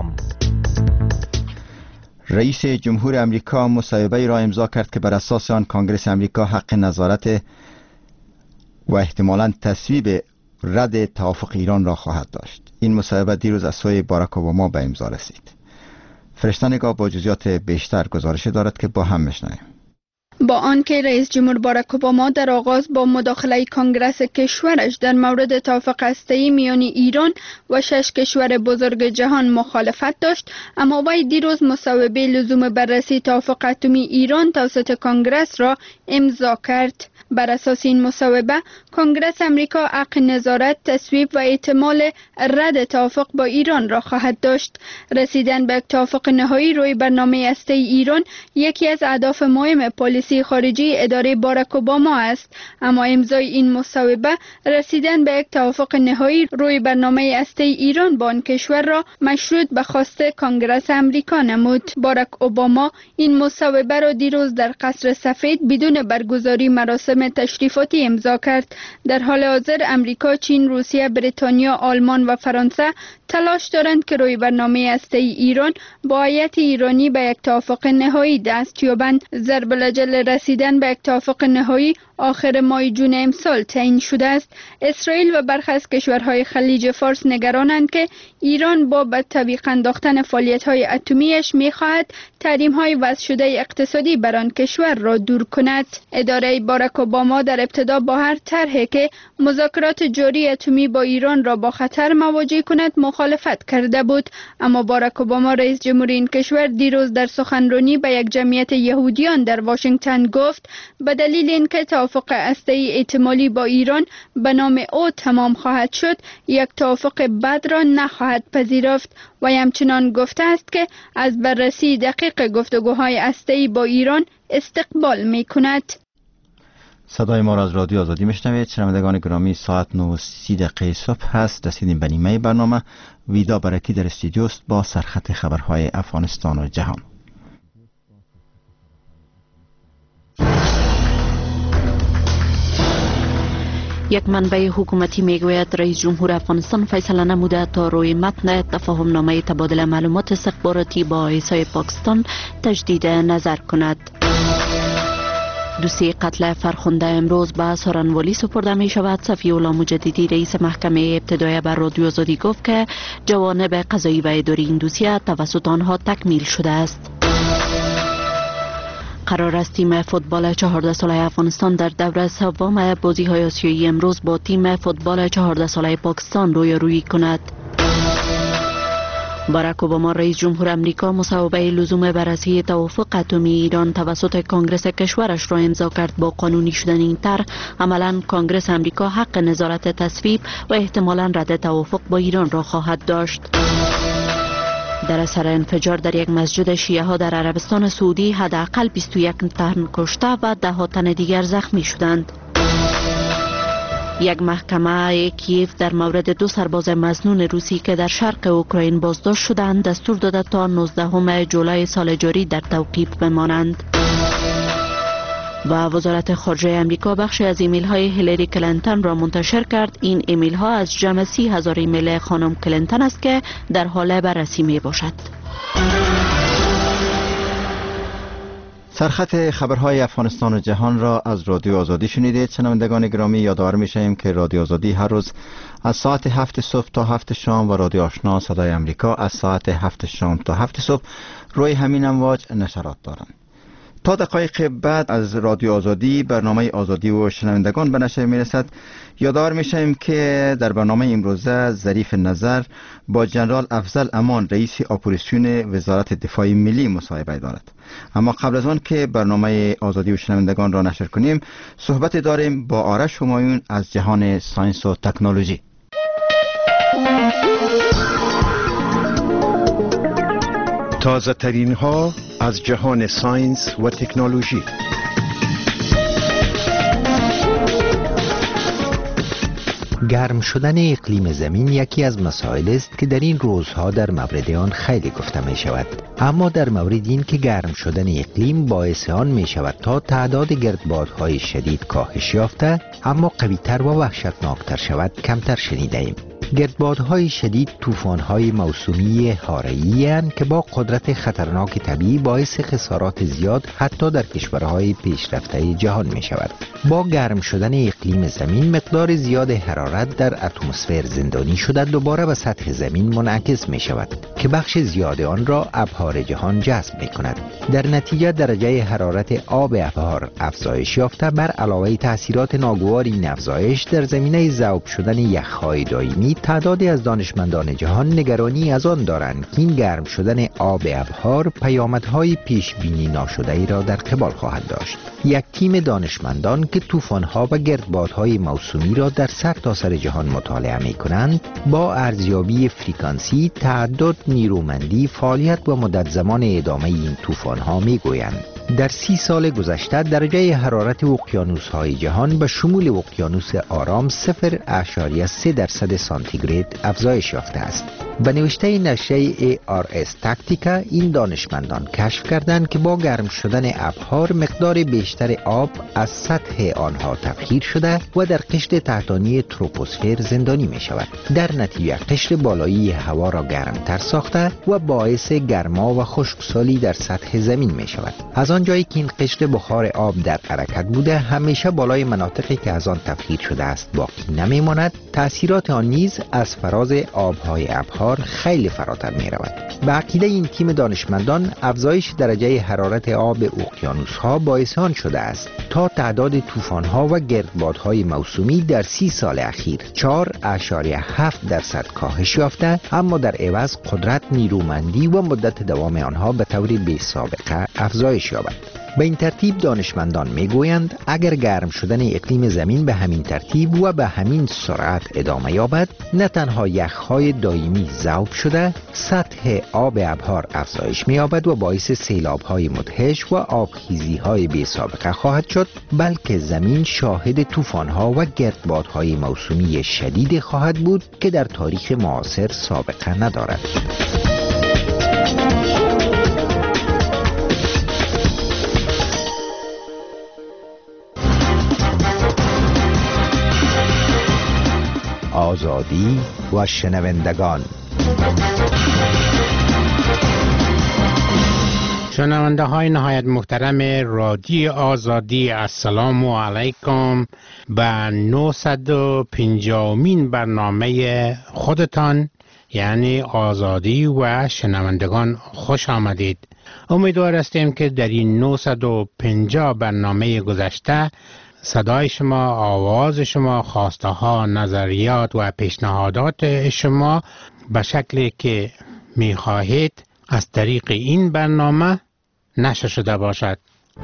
رئیس جمهور امریکا مصوبه‌ای را امضا کرد که بر اساس آن کنگره امریکا حق نظارت و احتمالاً تصویب رد توافق ایران را خواهد داشت. این مصوبه دیروز از سوی باراک اوباما به امضا رسید. فرشته نگاه با جزئیات بیشتر گزارش دارد که با هم میشنویم. با آنکه رئیس جمهور باراک اوباما در آغاز با مداخله کنگره کشورش در مورد توافق هسته‌ای میان ایران و 6 کشور بزرگ جهان مخالفت داشت، اما وی دیروز مصوبه لزوم بررسی توافق اتمی ایران توسط کنگره را امضا کرد. بر اساس این مصوبه، کنگره امریکا حق نظارت، تصویب و احتمال رد توافق با ایران را خواهد داشت. رسیدن به توافق نهایی روی برنامه هسته‌ای ایران یکی از اهداف مهم پالیسی خارجی اداره باراک اوباما است، اما امضای این مصوبه رسیدن به یک توافق نهایی روی برنامه هسته‌ای ایران با آن کشور را مشروط به خواست کنگره امریکا نمود. باراک اوباما این مصوبه را دیروز در قصر سفید بدون برگزاری مراسم تشریفاتی امضا کرد. در حال حاضر امریکا، چین، روسیه، بریتانیا، آلمان و فرانسه تلاش دارند که روی برنامه هسته‌ای ایران با هیئت ایرانی به یک توافق نهایی دست یابند. ضرب الجل رسیدن به یک توافق نهایی آخر ماه جون امسال تعیین شده است. اسرائیل و برخی از کشورهای خلیج فارس نگرانند که ایران با به تعویق انداختن فعالیت‌های اتمیش می‌خواهد تحریم‌های وضع شده اقتصادی بر آن کشور را دور کند. اداره باراک اوباما در ابتدا با هر طرحی که مذاکرات جاری اتمی با ایران را با خطر مواجه کند مخالفت کرده بود، اما باراک اوباما رئیس جمهور این کشور دیروز در سخنرانی به یک جمعیت یهودیان در واشنگتن گفت به دلیل اینکه توافق هسته‌ای احتمالی با ایران به نام او تمام خواهد شد، یک توافق بد را نخواهد پذیرفت و همچنان گفته است که از بررسی دقیق گفتگوهای هسته‌ای با ایران استقبال می‌کند. صدای ما را از رادیو آزادی میشنوید. شنوندگان گرامی، ساعت 9:30 صبح هست. رسیدیم به نیمه برنامه. ویدا برکی در استودیو است با سرخط خبرهای افغانستان و جهان. یک منبع حکومتی میگوید رئیس جمهور افغانستان فیصله نموده تا روی متن تفاهم نامه تبادل معلومات استخباراتی با آیسای پاکستان تجدید نظر کند. دوسیه قتل فرخنده امروز به سارنوالی سپرده می شود. صفی الله مجددی رئیس محکمه ابتدایی بر رادیو آزادی گفت که جوانب قضایی و اداری این دوسیه توسط آنها تکمیل شده است. قرار است تیم فوتبال 14 ساله افغانستان در دوره سوم بازی‌های آسیایی امروز با تیم فوتبال 14 ساله پاکستان رویارویی کند. باراک اوباما رئیس جمهور امریکا مصوبه لزوم بررسی توافق اتمی ایران توسط کنگره کشورش را امضا کرد. با قانونی شدن این طرح عملاً کنگره امریکا حق نظارت تصویب و احتمالاً رد توافق با ایران را خواهد داشت. در اثر انفجار در یک مسجد شیعه ها در عربستان سعودی حداقل 21 تن کشته و 10 تن دیگر زخمی شدند. یک محکمه کیف در مورد 2 سرباز مظنون روسی که در شرق اوکراین بازداشت شدند دستور داده تا 19 جولای سال جاری در توقیف بمانند. و وزارت خارجه امریکا بخشی از ایمیل های هیلاری کلینتون را منتشر کرد. این ایمیل ها از جمع 30,000 ایمیل خانم کلینتون است که در حال بررسی می باشد. سرخط خبرهای افغانستان و جهان را از رادیو آزادی شنیدید. شنوندگان گرامی، یادآور می‌شویم که رادیو آزادی هر روز از ساعت 7 صبح تا 7 شام و رادیو آشنا صدای امریکا از ساعت 7 شام تا 7 صبح روی همین امواج نشرات دارند. تا دقایق بعد از رادیو آزادی برنامه آزادی و شنوندگان به نشر میرسد. یادآور میشیم که در برنامه امروزه ظریف نظر با جنرال افضل امان رئیس اپوزیسیون وزارت دفاع ملی مصاحبه دارد. اما قبل از آن که برنامه آزادی و شنوندگان را نشر کنیم، صحبت داریم با آرش همایون از جهان ساینس و تکنولوژی. تازه ترین ها از جهان ساینس و تکنولوژی. گرم شدن اقلیم زمین یکی از مسائل است که در این روزها در مورد آن خیلی گفته می شود. اما در مورد این که گرم شدن اقلیم باعث آن می شود تا تعداد گردبادهای شدید کاهش یافته اما قوی‌تر و وحشتناکتر شود کمتر شنیده ایم. گردبادهای شدید طوفان‌های موسمی حاره‌ای اند که با قدرت خطرناک طبیعی باعث خسارات زیاد حتی در کشورهای پیشرفته جهان می شود. با گرم شدن اقلیم زمین مقدار زیاد حرارت در اتمسفر زندانی شده دوباره به سطح زمین منعکس می شود که بخش زیاد آن را ابحار جهان جذب می کند. در نتیجه درجه حرارت آب ابحار افزایش یافته. بر علاوه تاثیرات ناگوار این افزایش در زمینه ذوب شدن یخ‌های دائمی، تعدادی از دانشمندان جهان نگرانی از آن دارند که این گرم شدن آب ابحار پیامدهای پیش بینی ناشده ای را در قبال خواهد داشت. یک تیم دانشمندان که طوفان‌ها و گردبادهای موسمی را در سرتاسر جهان مطالعه می‌کنند، با ارزیابی فرکانسی، تعدد، نیرومندی، فعالیت و مدت زمان ادامه این طوفان‌ها می‌گویند در 30 سال گذشته درجه حرارت اقیانوس‌های جهان به شمول اقیانوس آرام 0.3% سانتیگراد افزایش یافته است. به نوشته نشریه ARS تاکتیکا این دانشمندان کشف کردند که با گرم شدن ابحار مقدار بیشتر آب از سطح آنها تبخیر شده و در قشر تحتانی تروپوسفر زندانی می شود. در نتیجه قشر بالایی هوا را گرمتر ساخته و باعث گرما و خشکسالی در سطح زمین می شود. از آنجایی که این قشر بخار آب در حرکت بوده همیشه بالای مناطقی که از آن تبخیر شده است باقی نمی ماند، تأثیرات آن نیز از فراز آبهای ابحار خیلی فراتر می رود. به عقیده این تیم دانشمندان افزایش درجه حرارت آب اقیانوس‌ها باعث آن شده است تا تعداد طوفان‌ها و گردبادهای موسومی در 30 سال اخیر 4.7% کاهش یافته، اما در عوض قدرت، نیرومندی و مدت دوام آنها به طور بی سابقه افزایش یابد. به این ترتیب دانشمندان میگویند اگر گرم شدن اقلیم زمین به همین ترتیب و به همین سرعت ادامه یابد، نه تنها یخ‌های دائمی ذوب شده، سطح آب ابحار افزایش می‌یابد و باعث سیلاب‌های مدهش و آبخیزی‌های بی سابقه خواهد شد، بلکه زمین شاهد طوفان‌ها و گردبادهای موسومی شدید خواهد بود که در تاریخ معاصر سابقه ندارد. آزادی و شنوندگان. شنونده های نهایت محترم رادیو آزادی، السلام علیکم. به 950مین برنامه خودتان یعنی آزادی و شنوندگان خوش آمدید. امیدوار هستیم که در این 950 برنامه گذشته صدای شما، آواز شما، خواسته ها، نظریات و پیشنهادات شما به شکلی که می خواهید از طریق این برنامه نشر شده باشد.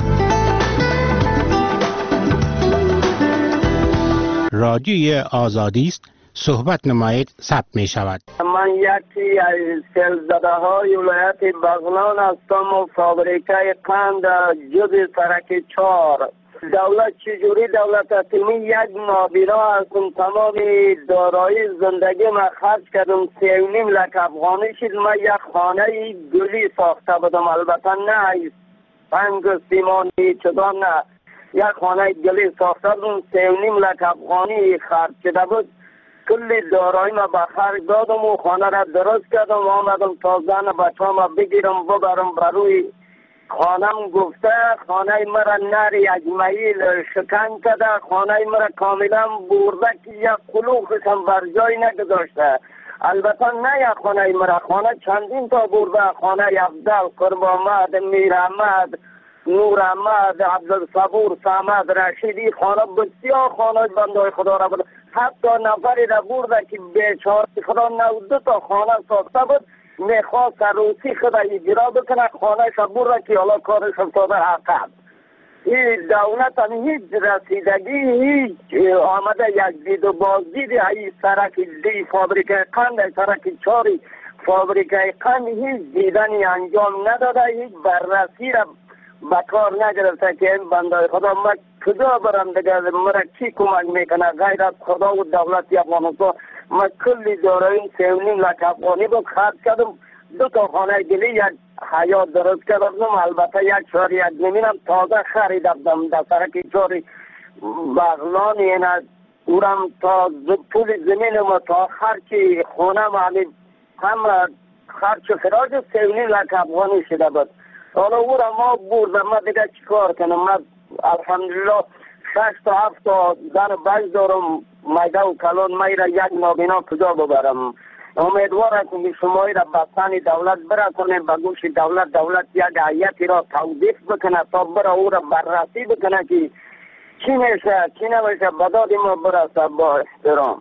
رادیوی آزادی است، صحبت نمایید، ثبت می شود. من یکی از سیلزده های ولایت بغلان هستم و فابریکه قند جز سرک 4. دولت چجوری دولت حکومی یک نابینا هستم، تمام دارایی زندگی ما خرج کردم، 3.5 لک افغانی شد. من یک خانه گلی ساخته بودم، البته نه سنگ سیمانی چدان، نه یک خانه گلی ساخته بودم، 3.5 لک افغانی خرج شده بود. کل دارایی ما به خرج دادم و خانه را درست کردم، آمدم تا زن بچه ما بگیرم ببرم بروی خانم. گفته خانه مرا نر یک میل شکن کرده، خانه مرا کاملا برده که یک قلوخش هم بر جای نگذاشته. البته نه یک خانه مرا، خانه چندین تا برده، خانه افضل، قرب احمد، میر احمد، نور احمد، عبدالصبور، سمد، رشیدی، خانه بسیار خانه بندای خدا را بود. حتی نفری را برده که بیچاره خدا 92 تا خانه ساخته بود، میخواست روسی خدا اجرا بکنه، خانه شبور را که حالا کارش افتاده عقب. این دولت هم هیچ رسیدگی، هیچ آمده یک دید و بازدید این سرک دی فابریکه قند، سرک 4 فابریکه قند هیچ دیدنی انجام نداده، هیچ بررسی را بکار نگرفته که این بندای خدا ما کجا برم دیگه، مرا کی کمک میکنه غیر از خدا و دولت افغانستان. ما کلی دارایی 3.5 لک افغانی بود خرج کردم، 2 تا خانه گلی، یک حیات درست کردم، البته یک 4.5 هم تازه خریدم در سرک 4 بغلان. این اورم تا طول زمین ما تا خرچ خونه معلی هم خرچ خراج 3.5 لک افغانی شده بود. حالا او را ما بردم، ما دیگه چیکار کنم؟ ما الحمدلله 6 تا 7 تا زن بچه دارم، میده و کلان، می را یک نابینا کجا ببرم؟ امیدوارم که شمایی را بستن دولت برسانه به گوش دولت یک هیئتی را توضیح بکنه تا برا او را بررسی بکنه که چی میشه چی نمیشه، به داد ما برسه. با احترام.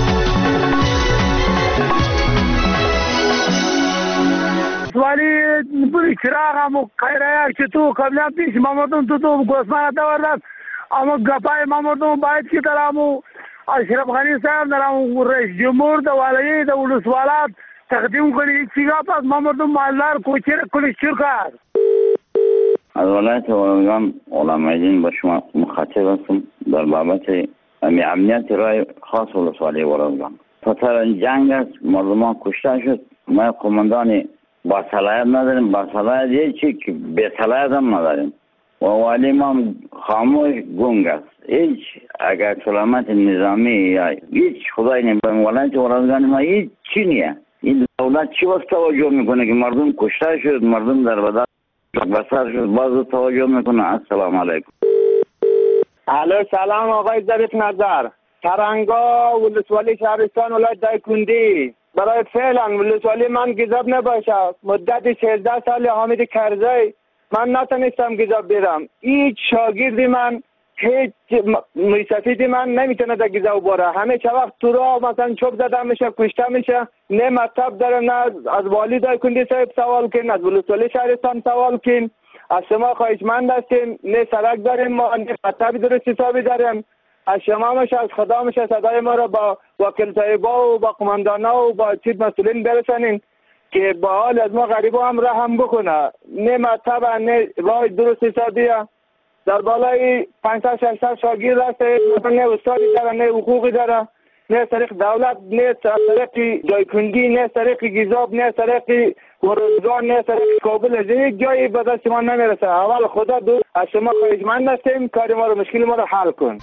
ولی بری چراغ همو خیره که تو قبلا پیش مامدون تو گوسمانه دوردست، اما گپای مامدون باید که در همو اشرف غنی صاحب در همو رئیس جمهور در ولایه در ولسوالات تقدیم کنی. یک چیگا پس مامدون مالدار کوچه را کلش چور کرد. از ولایت ورامگان غلام عیدین با شما مخاطب هستم در بابت امنیت رای خاص ولسوالی ورامگان. خاطر جنگ است، مردمان کشته شد. ما قماندان با صلاحیت نداریم، با صلاحیت یه چی که به صلاحیت هم نداریم و والی ما خاموش گنگ است. هیچ اگر سلامت نظامی یا هیچ خدای نمی‌کنه ولایت ورزگان ما هیچ چی نیه. این دولت چی واسه توجه میکنه که مردم کشته شد، مردم در بدر بسر شد، باز توجه میکنه. السلام علیکم. الو سلام آقای ظریف نظر، ترنگا ولسوالی شهرستان ولایت دایکنډي. برای فعلا ولسوالی من گزاب نباشه. مدت 16 سال حامد کرزی من نتونستم گزاب برم. هیچ شاگردی من، هیچ میسفید من نمیتونه در گزاب بره. همه چه وقت تو راه مثلا چوب زده میشه، کشته میشه. نه مطلب داره، نه از والی دایکنډي صاحب سوال کن، از ولسوالی شهرستان سوال کن. از شما خواهشمند هستیم، نه سرک داریم ما، نه مطلب درست حسابی داریم. از شما میشه، از خدا میشه صدای ما را با وکیل صاحبا و با قماندانا و با چیز مسئولین برسانین که با حال از ما غریبا هم رحم بکنه. نه مطلب، نه راه درست حسابیه. در بالای 500-600 شاگرد هست، نه استادی داره، نه حقوقی داره، نه طریق دولت، نه طریق دایکنډي، نه طریق گزاب، نه طریق ورزگان، نه طریق کابل. از یک جایی به دست ما نمیرسه. اول خدا دو از شما خواهشمند هستیم کار ما رو، مشکل ما رو حل کن.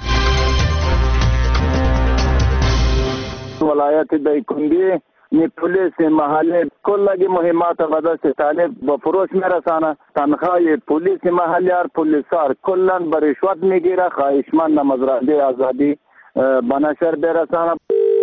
ولایت دایکنډي پولیس محلی کل مهمات به دست طالب با فروش میرسانه. تنخواه پولیس محلی هر پولیسار کلا به رشوت میگیره. خواهشمند مزرعه آزادی به نشر برسانه.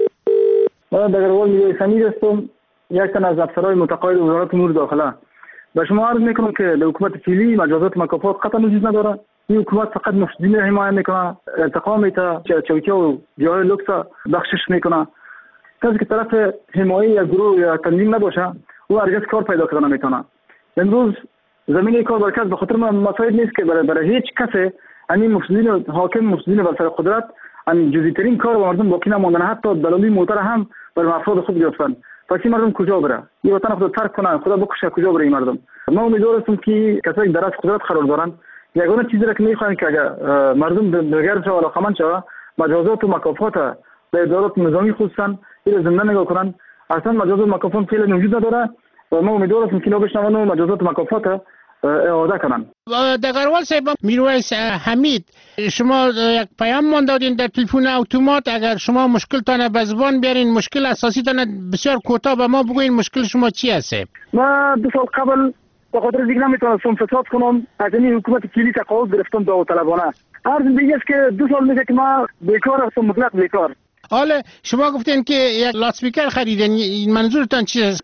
دگرگوال میگه سمیر هستم، یک تن از افسرهای متقاعد وزارت امور داخله. به شما عرض میکنم که در حکومت فعلی مجازات مکافات قطعا وجود نداره. این حکومت فقط مفسدین را حمایت میکنه، ارتقا میده، چوکیه و جای لوکس بخشش میکنه. کسی که طرف حمایت یا گروه یا تنظیم نباشه او هرگز کار پیدا کردن نمیتونه. امروز زمینه کار برای کس به خاطر مسائل نیست که برای هیچ کسی همین مفسدین حاکم مفسدین بر سر قدرت ان جزئی کار و مردم باقی نماندن، حتی دلالی موتر هم بر افراد خود گرفتن. پس این مردم کجا بره؟ این وطن خود ترک کنه، خدا بکشه، کجا بره این مردم؟ ما امیدوار هستیم که کسایی که در از قدرت قرار دارن یگانه چیزی را که میخواین که اگر مردم دلگرم شوه و علاقمند شوه مجازات و مکافات به ادارات نظامی خصوصا این زنده نگاه کنن. اصلا مجازات و مکافات فعلا وجود نداره و ما امیدوار هستیم که اینا بشنون و مجازات و مکافات اعاده کنن. دگروال صاحب، میرویس حمید، شما یک پیام من دادین در تلفن اتومات. اگر شما مشکلتان به زبان بیارین، مشکل اساسی تان بسیار کوتاه به ما بگوین مشکل شما چی است؟ ما 2 سال قبل به خاطر دیگه نمیتونستم فساد کنم، از این حکومت فعلی تقاعد گرفتم داوطلبانه. عرض دیگه است که 2 سال میشه که ما بیکار هستم، مطلق بیکار. حالا شما گفتین که یک لاسپیکر خریدین، منظورتان چی است؟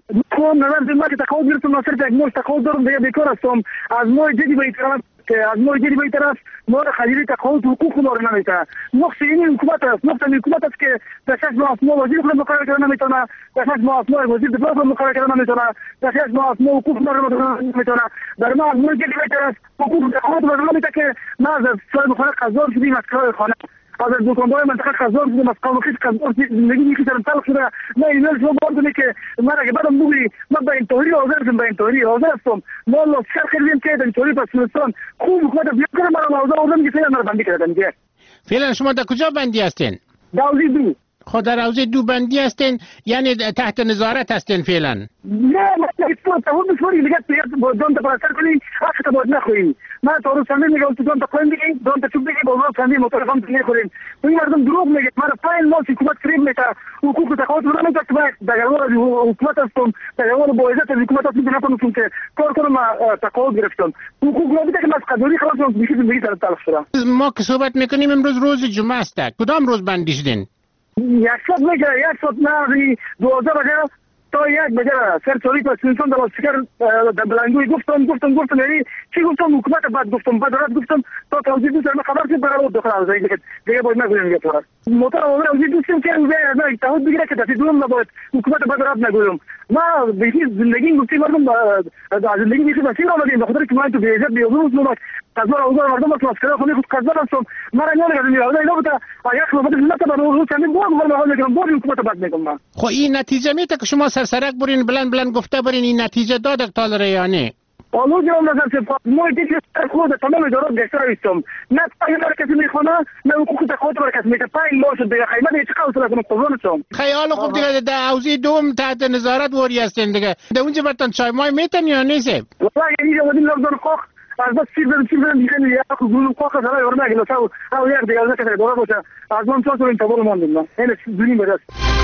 من که تقاعد گرفتم، صرف یک ماه تقاعد دارم، دیگه بیکار هستم. از ماه جدی به طرف که از ماه جدی به طرف ما خرید تقاعد حقوق ما رو نمیده. نقص این حکومت است، نقص این حکومت است که در 6 ماه ما وزیر خود مقرر کردن نمیتونه، در 6 ماه ما وزیر دفاع خود مقرر کردن نمیتونه، در 6 ماه ما حقوق ما رو نمیتونه. در ما از ماه جدی به طرف حقوق تقاعد ما رو نمیده که ما از سال مخالف قضا شدیم، از کار خانه از دکاندار منطقه خزار شدیم، از قوم خیش خزار زندگی میکنم تلخ شده. ما ایمیل شما باردونه که من اگه بعدم بگویی من به این توری حاضرم، به این توری حاضر هستم. ما الله شر خیلیم که این توری پس سلطان خوب حکومت بیاد کنه، من حاضرم که فعلا بندی کردم دیگه. فعلا شما در کجا بندی هستین؟ داوزی دو. خود در روزه 2 بندی هستین، یعنی تحت نظارت هستین فعلا؟ نه ما تقول بسوري اللي جت دون تبرسل كلي اخت بود نخوين ما تورو سامي میگم تو دون تقویم دیگه دون تا چوب دیگه با سامي مترفم نخوریم. این مردم دروغ میگه، ما فاین مال حکومت کریم میشه، حقوق تقاعد رو نمیده. در اول حکومت هستم، در اول با عزت حکومت هستم، نکنم که کار کنم تقاعد گرفتم. حقوق رو میده که از قضایی خلاص میشه، زندگی سر تلخ شده. ما که صحبت میکنیم امروز روز جمعه است، کدام روز بندی شدین؟ 100 میگه 100 نه 12 بجه تا 1 بجه سر چوری پس انسان در سکر در بلندوی گفتم یعنی چی گفتم حکومت بعد گفتم بعد رات گفتم تا توضیح دوستم خبر شد برای داخل از این دیگه باید نگویم میگه تو موتور اول از دوستم که نه تعهد بگیره که دفعه دوم نباید حکومت بعد رات نگویم. ما به زندگی گفتیم مردم از زندگی میشه مسیر آمدیم به خاطر که ما تو بیزت بیوزوس نو قضا اوزار مردم تو اسکر خونی خود قضا هستم ما را نمیگم میاد اینا بوده اگه خود ملت به روز چندین بار ما میگم بار حکومت بعد میگم. خب این نتیجه میته که شما سرسرک برین بلند گفته برین این نتیجه داد اقتال ریانی. حالا جناب نظر سپاه ما دیگه خود تمام ادارات گشته رویستم نه پای کسی میخونه نه حقوق تقاضا بر کسی میده 5 ماه شد دیگه خیمت هیچ قوس لازم قربونتم خیال خوب دیگه در حوزه دوم تحت نظارت وری هستین دیگه در اونجا برتون چای مای میتن یا نیست؟ والله یعنی ودی لازم کوخ از بس چیز دیگه یا گلو کوخ سره ورنه گلو سو او یک دیگه از کسی دوره باشه از من تو این تبول ماندم نه دنیا برس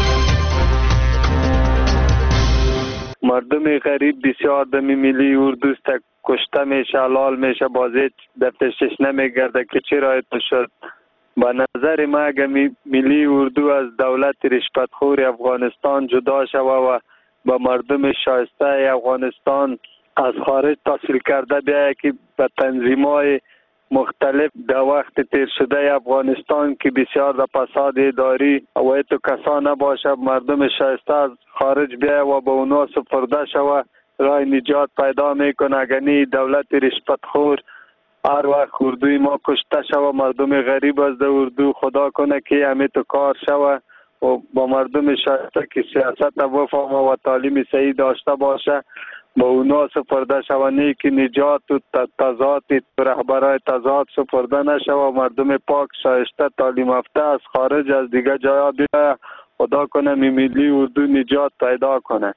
مردم غریب بسیار دمی ملی اردو کشته میشه، لال میشه، بازی دفترش نمیگرده که چرا ایتو شد. به نظر ما اگه ملی اردو از دولت رشوتخور افغانستان جدا شوه و به مردم شایسته افغانستان از خارج تحصیل کرده بیایه که به تنظیم‌های مختلف در وقت تیر شده افغانستان که بسیار در فساد اداری و ایتو کسا نباشه، مردم شایسته از خارج بیایه و به اونا سپرده شوه، راه نجات پیدا میکنه. اگنی دولت رشوتخور هر وقت اردوی ما کشته شوه، مردم غریب از اردو خدا کنه که همه تو کار شوه و با مردم شایسته که سیاست بفهمه و تعلیم صحیح داشته باشه با اونا سپرده شوه، نه که نجات و تضاد رهبرای تضاد سپرده نشوه. مردم پاک شایسته تعلیم یافته از خارج از دیگه جایا بیایه، خدا کنه ملی اردو نجات پیدا کنه.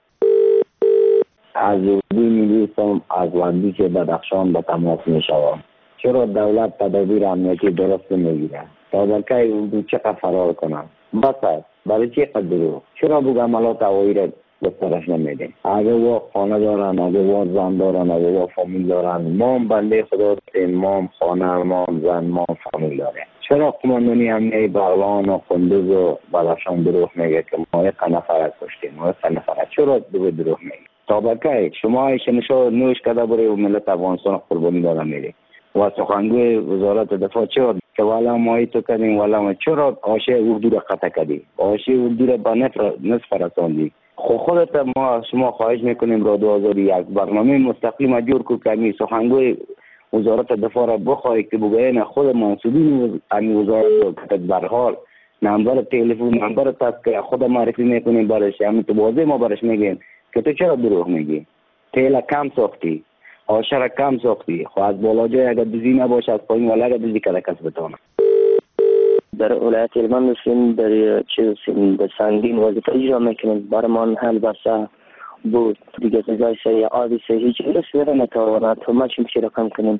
از اردوی ملی سم از وندی که بدخشان به تماس می شوم. چرا دولت تدابیر امنیتی درست نمیگیره؟ تا برکه اردو چقدر فرار کنم؟ بس است. برای چی قدرو؟ چرا بگو عملات هوایی را گسترش نمیده؟ اگه وا خانه دارن، اگه وا زن دارن، اگه وا فامیل دارن، ما هم بنده خدا هستیم، ما هم خانه، ما هم زن، ما هم فامیل داره. چرا قماندانی امنیتی بغلان و قندوز و بدخشان دروغ میگه که ما یک نفر کشتیم، ما یک نفر؟ چرا دروغ میگه؟ تابکه شما ایشنشو نوش کده بره و ملت افغانستان قربانی داده میره و سخنگوی وزارت دفاع چرا که والا ما ایتو کردیم والا ما چرا آشه اردو را قطع کردی، آشه اردو را با نصف رساندی. خودت ما شما خواهش میکنیم را 2001 برنامه مستقیم جور کو کمی سخنگوی وزارت دفاع را بخواهی که بگوین خود منصوبین امی وزارت کتت برحال نمبر تلفن نمبر تذکره خود معرفی میکنیم برش، همین تو بازه ما برش میگیم که تو چرا دروغ میگی؟ تیل کم ساختی، آشر کم ساختی، خو از بالا جای اگر دوزی نباشه از پایین والا اگر دوزی کده کس بتانه. در ولایت هلمند هستیم، در چیز در سنگین وظیفه اجرا میکنیم، برمان حل بسه بود دیگه تجای سریع آبی سه هیچ رسیده نتواند تو ما چیم چی رقم کنیم.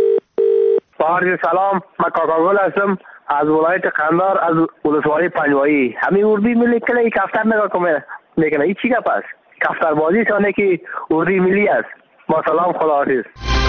بارد سلام، من کاکاگل هستم از ولایت قندار از ولسوالی پنجوایی. همین اردوی ملی کلی کفتر نگاه کنه میکنه، این چی گپ است؟ کفتر بازی شانه که اردوی ملی است. با سلام، خدا حافظ.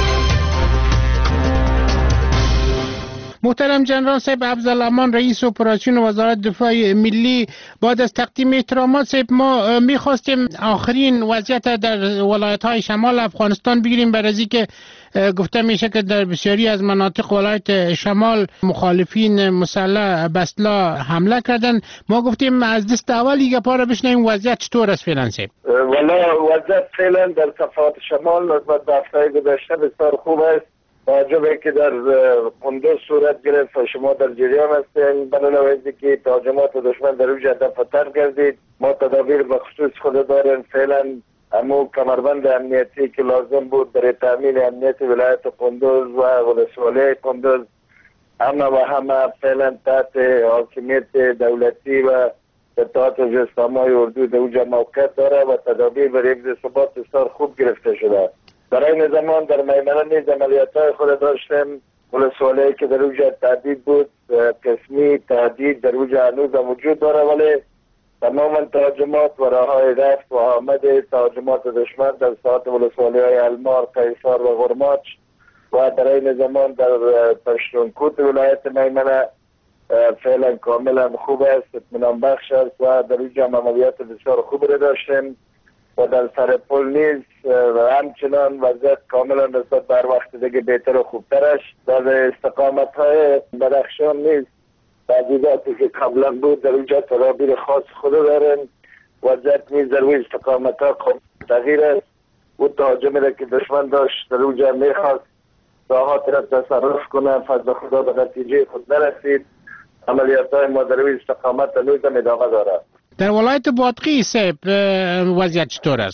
محترم جنرال صاحب افضلامان رئیس اپراسیون وزارت دفاع ملی، بعد از تقدیم احترامات صاحب ما میخواستیم آخرین وضعیت در ولایت های شمال افغانستان بگیریم، برای از اینکه گفته میشه که در بسیاری از مناطق ولایت شمال مخالفین مسلح به اسلحه حمله کردن. ما گفتیم از دست اول یک پاره بشنویم وضعیت چطور است فعلا صاحب. والا وضعیت فعلا در صفحات شمال نسبت به هفته گذشته بسیار خوب است. واجبه که در قندوز صورت گرفت و شما در جریان هستین، بنابراین که تهاجمات دشمن در اوج دفتر گردید. ما تدابیر بخصوص خود داریم فعلا، همون کمربند امنیتی که لازم بود برای تامین امنیت ولایت قندوز و ولسوالی قندوز همه و همه فعلا تحت حاکمیت دولتی و اطاعت از اسلامای اردو در اوج موقعیت داره و تدابیر برای حفظ ثبات بسیار خوب گرفته شده. برای این زمان در میمنه نیز عملیات‌های خود داشتیم. ولسوالی که در اوج تهدید بود، قسمی تهدید در اوج هنوز وجود داره، ولی تمام تهاجمات و راه‌های رفت و آمد تهاجمات دشمن در ساحات ولسوالی‌های المار، قیصر و غرماچ و در این زمان در پشتونکوت ولایت میمنه فعلا کاملا خوب است، اطمینان بخش است و در اوج عملیات بسیار خوب را داشتیم. و در سر پل نیز همچنان وضعیت کاملا نسبت بر وقت دیگه بهتر و خوبترش. در استقامت های بدخشان نیز تجهیزاتی که قبلا بود در اونجا تدابیر خاص خود دارن. وضعیت نیز در روی استقامت ها تغییر است. او تهاجمی را که دشمن داشت در اونجا میخواست ساحات را تصرف کنه، فضل خدا به نتیجه خود نرسید. عملیات های ما در روی استقامت هنوز ادامه دارد. در ولایت بادغی صاحب وضعیت چطور است؟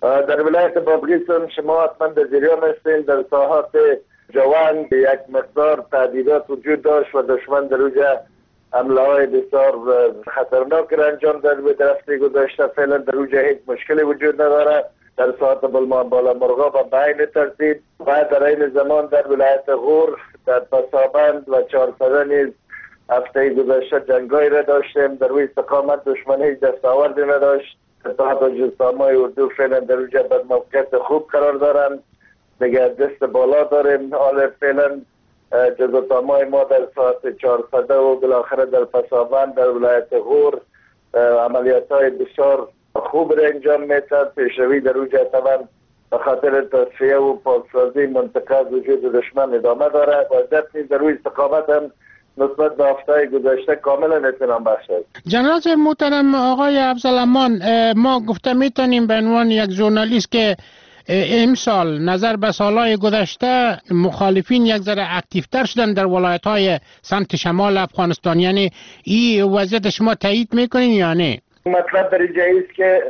در ولایت بادغیس شما حتما در جریان هستین، در ساحات جوان یک مقدار تهدیدات وجود داشت و دشمن در اوجه حمله های بسیار خطرناک را انجام داد و در هفته گذشته فعلا در اوجه هیچ مشکلی وجود نداره. در ساعت بالا مرغاب و به این ترتیب و در این زمان در ولایت غور، در پسابند و 400 نیز هفته گذشته جنگایی را داشتیم. در روی استقامت دشمن هیچ دستاوردی نداشت. اتحاد جسامای اردو فعلا در اوجه بر موقعیت خوب قرار دارند، دیگه دست بالا داریم. حال فعلا جزاتامای ما در ساعت 400 و بالاخره در پسابند در ولایت غور عملیات های بسیار خوب را انجام میتن. پیشروی در اوجه طبعا به خاطر تصفیه و پاکسازی منطقه از وجود دشمن ادامه داره و ضبط در روی استقامت هم نسبت به هفته گذشته کاملا اطمینان بخش است. جناب محترم آقای افضلامان، ما گفته میتونیم به عنوان یک ژورنالیست که امسال نظر به سالهای گذشته مخالفین یک ذره اکتیفتر شدن در ولایت‌های سمت شمال افغانستان، یعنی این وضعیت شما تایید میکنین یا نه؟ مطلب در اینجا است که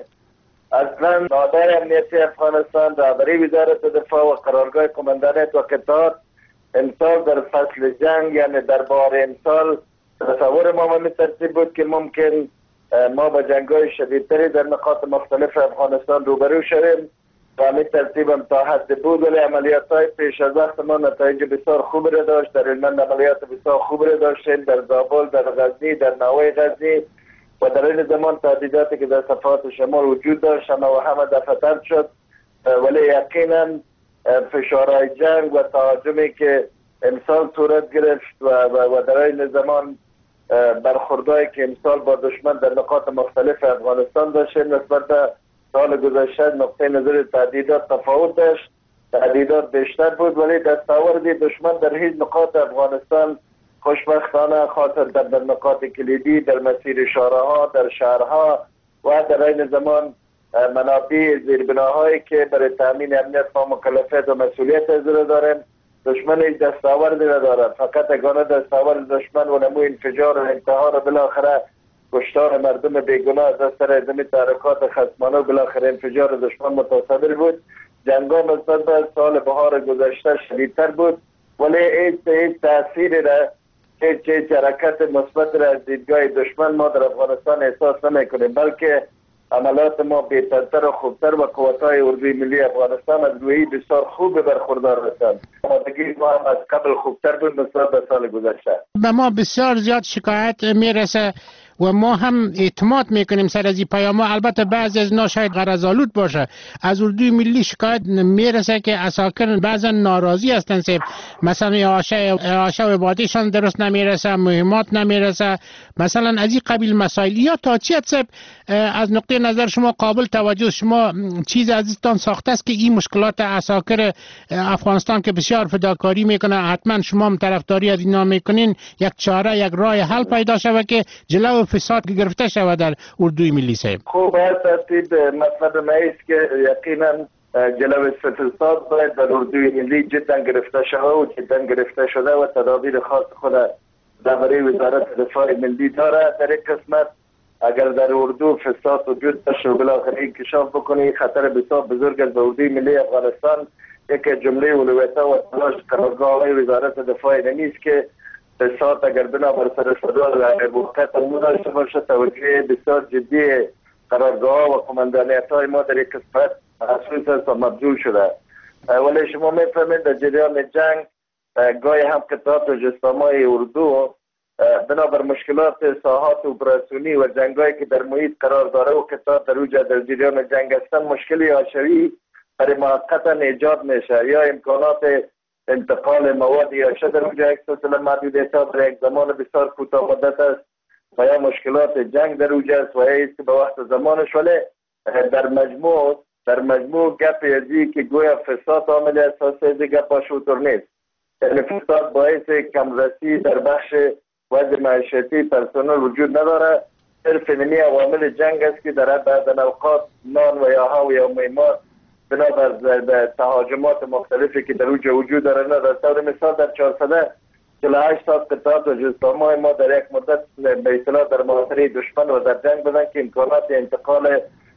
اصلا نادر امنیتی افغانستان رهبری وزارت دفاع و قرارگاه کماندانیت و قطعات امسال در فصل جنگ، یعنی در بهار امسال تصور ما می ترتیب بود که ممکن ما با جنگ‌های شدیدتری در نقاط مختلف افغانستان روبرو شویم و همین ترتیب هم تا حد بود، ولی عملیات‌های پیش از وقت ما نتایج بسیار خوب را داشت. در علمان عملیات بسیار خوب را داشتیم در زابل، در غزنی، در نوای غزنی و در این زمان تهدیداتی که در صفحات شمال وجود داشت همه دفع‌تر شد، ولی یقینا فشارهای جنگ و تهاجمی که امسال صورت گرفت و در این زمان برخوردهایی که امسال با دشمن در نقاط مختلف افغانستان داشتیم نسبت به سال گذشته نقطه نظر تهدیدات تفاوت داشت. تهدیدات بیشتر بود ولی دستاورد دشمن در هیچ نقاط افغانستان خوشبختانه خاطر در نقاط کلیدی در مسیر شارع‌ها، در شهرها و در این زمان منابع زیربناهایی که برای تامین امنیت ما مکلفیت و مسئولیت اجرا داریم دشمن هیچ دستاوردی ندارد. فقط یگانه دستاورد دشمن و نمو انفجار و انتحار و بالاخره کشتار مردم بیگناه از اثر ادامه تحرکات خصمانه و بالاخره انفجار دشمن متصدر بود. جنگا نسبت به سال بهار گذشته شدیدتر بود ولی هیچ تأثیری را هیچ حرکت مثبت را از دیدگاه دشمن ما در افغانستان احساس نمی‌کنیم، بلکه عملات ما بهترتر و خوبتر و قوت‌های اردوی ملی افغانستان از روی بسیار خوب برخوردار هستند. آمادگی ما هم از قبل خوبتر بود نسبت به سال گذشته. به ما بسیار زیاد شکایت میرسه و ما هم اعتماد میکنیم سر از این پیام‌ها. البته بعضی از اینا شاید غرض‌آلود باشه. از اردوی ملی شکایت میرسه که عساکر بعضا ناراضی هستن، مثلا آشه و عبادیشان درست نمیرسه، مهمات نمیرسه، مثلا از این قبیل مسائل. یا تا چی از نقطه نظر شما قابل توجه، شما چیز عزیزتان ساخته است که این مشکلات عساکر افغانستان که بسیار فداکاری میکنه، حتما شما هم طرفداری از اینا میکنین، یک چاره یک راه حل پیدا شود که جلو فساد گرفته شود در اردوی ملی صاحب؟ خوب است ترتیب مطلب ما است که یقینا جلو فساد باید در اردوی ملی جدا گرفته شود و جدا گرفته شده و تدابیر خاص خود درباره وزارت دفاع ملی داره. در این قسمت اگر در اردو فساد وجود داشت و بالاخره انکشاف بکنه خطر بسیار بزرگ از اردوی ملی افغانستان یک جمله اولویت‌ها و تلاش قرارگاه‌های وزارت دفاع نیست که فساد اگر بنابر سر صدا و موقت امور داشته باشه توجه بسیار جدی قرارگاه و کماندانیت‌های ما در یک قسمت محسوس است و مبذول شده. ولی شما می‌فهمید در جریان جنگ گاهی هم قطعات و جسامای اردو بنابر مشکلات ساحات اپراسیونی و جنگایی که در محیط قرار داره و قطعات در جریان جنگ هستن مشکلی حاشیه‌ای برای موقتا ایجاد میشه یا امکانات انتقال مواد یا در اونجا یک سلسله محدودیت‌ها در یک زمان بسیار کوتاه مدت است و یا مشکلات جنگ در اونجا است و یا است که به وقت زمانش. ولی در مجموع گپ ازی که گویا فساد عامل اساسی از گپ باشوتر نیست. یعنی فساد باعث کمرسی در بخش وضع معیشتی پرسنل وجود نداره، صرف اینمی عوامل جنگ است که در بعض اوقات نان و یا یا میمات بنابر تهاجمات مختلفی که در اونجا وجود داره نداره. طور مثال در 448 ساعت قطعات و جسامای ما در یک مدت به اصطلاح در محاصره دشمن و در جنگ بودن که امکانات انتقال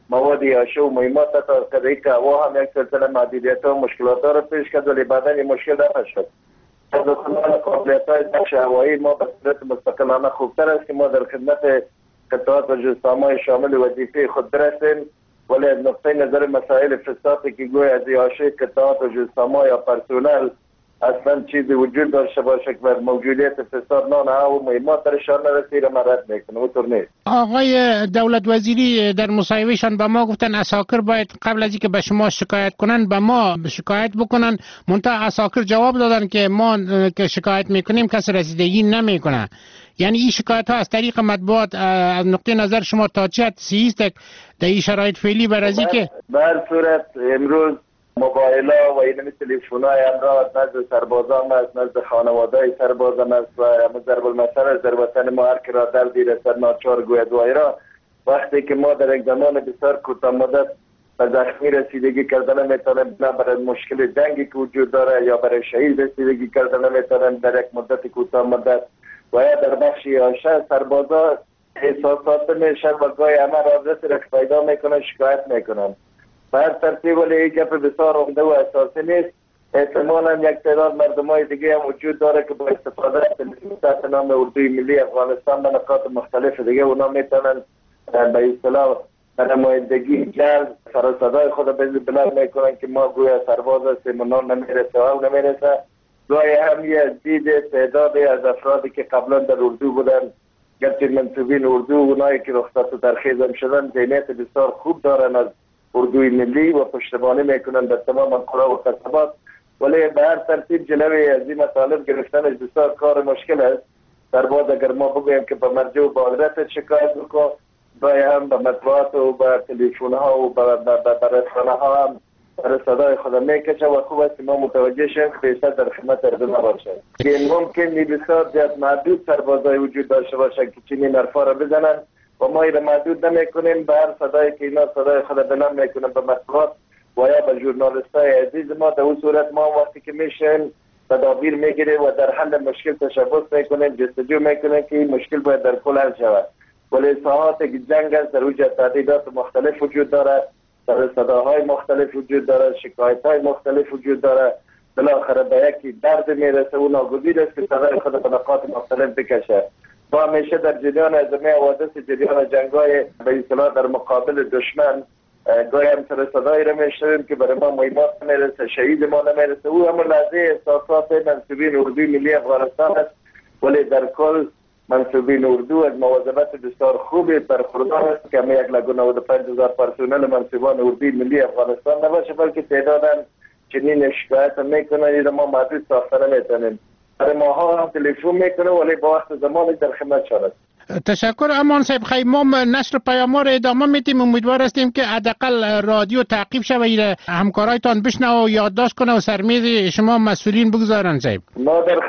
مواد یاشه و مهمات تا قدری که هوا هم یک سلسله محدودیت ها و مشکلات ها را پیش کرد ولی بعدا این مشکل رفع شد. از قابلیت های نقش هوایی ما به صورت مستقلانه خوبتر است که ما در خدمت قطعات و جزئیات شامل وظیفه خود برسیم، ولی از نقطه نظر مسائل فسادی که گویا از یاشه قطعات و جزئیات یا پرسونل اصلا چیزی وجود داشته باشه که بر موجودیت فساد نانها و مهمات درشان نرسید را رد میکنه. اونطور نیست. آقای دولت وزیری در مصاحبهشان به ما گفتن عساکر باید قبل از اینکه به شما شکایت کنن به ما شکایت بکنن، منتها عساکر جواب دادن که ما که شکایت میکنیم کسی رسیدگی نمیکنه. یعنی این شکایت ها از طریق مطبوعات از نقطه نظر شما تا چه حدی است در این شرایط فعلی بر از اینکه به هر صورت امروز موبایل ها و این تلفن های امراض نزد سربازان است، نزد خانواده های سربازان است و ضرب المثل از در وطن ما هر که را دردی رسد ناچار گوید و ایرا. وقتی که ما در یک زمان بسیار کوتاه مدت به زخمی رسیدگی کردن نمیتونیم، نه برای مشکل جنگی که وجود داره یا برای شهید رسیدگی کردن نمیتونیم در یک مدت کوتاه مدت و یا در بخش یاشه سربازا احساسات میشن و گاهی همه رابطه را پیدا میکنن شکایت میکنن. به هر ترتیب ولی یک گپ بسیار عمده و اساسی نیست. احتمالا یک تعداد مردم های دیگه هم وجود داره که با استفاده از تلفن تحت نام اردوی ملی افغانستان به نقاط مختلف دیگه اونا میتونن به اصطلاح به نمایندگی جلب سرصدای خود بلند میکنن که ما گویا سرباز هستیم و نام نمیرسه و نمیرسه. گاهی هم یه دید تعدادی از افرادی که قبلا در اردو بودن گرچه منصوبین اردو اونایی که رخصت و ترخیص هم شدن ذهنیت بسیار خوب دارن از اردوی ملی و پشتیبانی میکنن در تمام قرى و قصبات، ولی به هر ترتیب جلوی از این مطالب گرفتنش بسیار کار مشکل است. در بعد اگر ما بگویم که به مرجع و با قدرت شکایت بکن گاهی هم به مطبوعات و به تلفن ها و به رسانه ها هم برای صدای خود میکشه و خوب است ما متوجه شیم که بیشتر در خدمت ارزنا باشه. که ممکنی بسیار زیاد محدود سربازای وجود داشته باشه که چنین حرفا را بزنن و ما ایره محدود نمیکنیم به هر صدایی که اینا صدای خود بلند میکنن به مطبوعات و یا به ژورنالیستای عزیز ما. در اون صورت ما وقتی که میشیم تدابیر میگیریم و در حل مشکل تشبث میکنیم، جستجو میکنیم که این مشکل باید در کل حل شود. ولی ساحات که جنگ است در اوج تعدیدات مختلف وجود داره، در صداهای مختلف وجود داره، شکایت‌های مختلف وجود داره، بالاخره به یکی درد میرسه و ناگزیر است که صدای خود به نقاط مختلف بکشه. ما همیشه در جریان ازمه حوادث جریان جنگ‌های به اصطلاح در مقابل دشمن گاهی هم سر صدایی را میشنویم که برای ما مهمات نمیرسه، شهید ما نمیرسه. او همون لحظه احساسات منصوبین اردوی ملی افغانستان است، ولی در کل منصوبین اردو از مواظبت بسیار خوبی برخوردار است که همه 195,000 پرسنل منصوبان اردوی ملی افغانستان نباشه، بلکه تعداداً چنین شکایت میکنن این ما محدود ساخته نمیتونیم. برای ماها هم تلفن میکنه ولی با وقت زمانی در خدمت شود. تشکر امان صاحب. خیلی ما نشر پیام را ادامه میدیم، امیدوار هستیم که حداقل رادیو تعقیب شوه، همکارایتان بشنوه و یادداشت کنه و سرمیز شما مسئولین بگذارن. صاحب ما در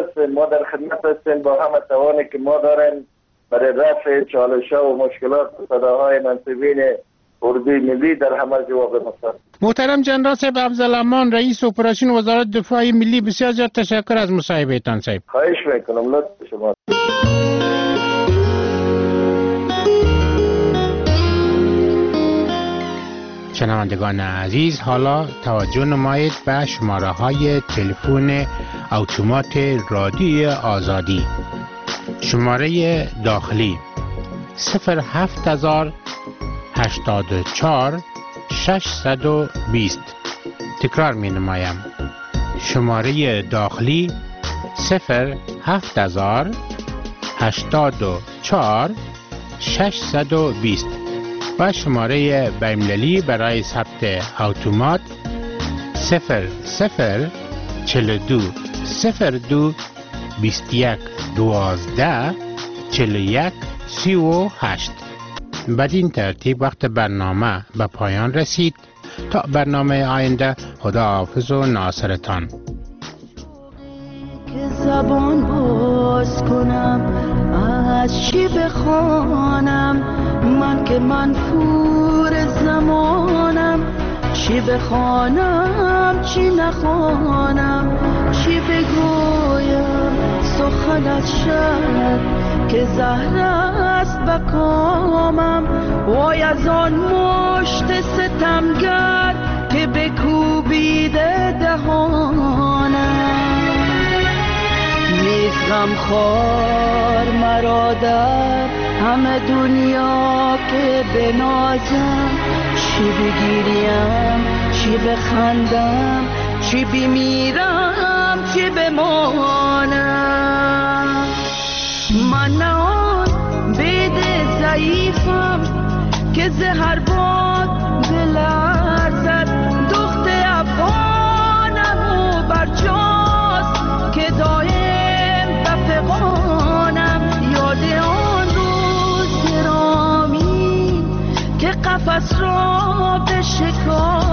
خدمت هستیم با همه توانی که ما داریم برای رفع چالش‌ها و مشکلات و صداهای منصوبین اردوی ملی در همه جواب مستند. محترم جنرال صاحب افضل رئیس اپراسیون وزارت دفاع ملی، بسیار زیاد تشکر از مصاحبهتان. صاحب خواهش میکنم، لطف شما. شنوندگان عزیز، حالا توجه نمایید به شماره های تلفن اتومات رادیو آزادی. شماره داخلی 07084 620. تکرار می نمایم. شماره داخلی 07084 620 و شماره بین‌المللی برای ثبت اتومات 0042 02 21 12 41 38. بدین ترتیب وقت برنامه به پایان رسید. تا برنامه آینده، خداحافظ و ناصرتان. که زبان باز کنم از چی بخوانم، من که منفور زمانم، چی بخوانم چی نخوانم، چی بگویم سخنت شد که زهر است به کامم. وای از آن مشت ستمگر که بکوبیده دهانم. نیست غمخوار مرا در همه دنیا که بنازم، چی بگیریم چی بخندم، چی بمیرم چی بمانم. من نه آن بید ضعیفم که زهر باد بلرزد، دخت افغانم و برجاست که دایم بفغانم. یاد آن روز گرامی که قفس را به شکار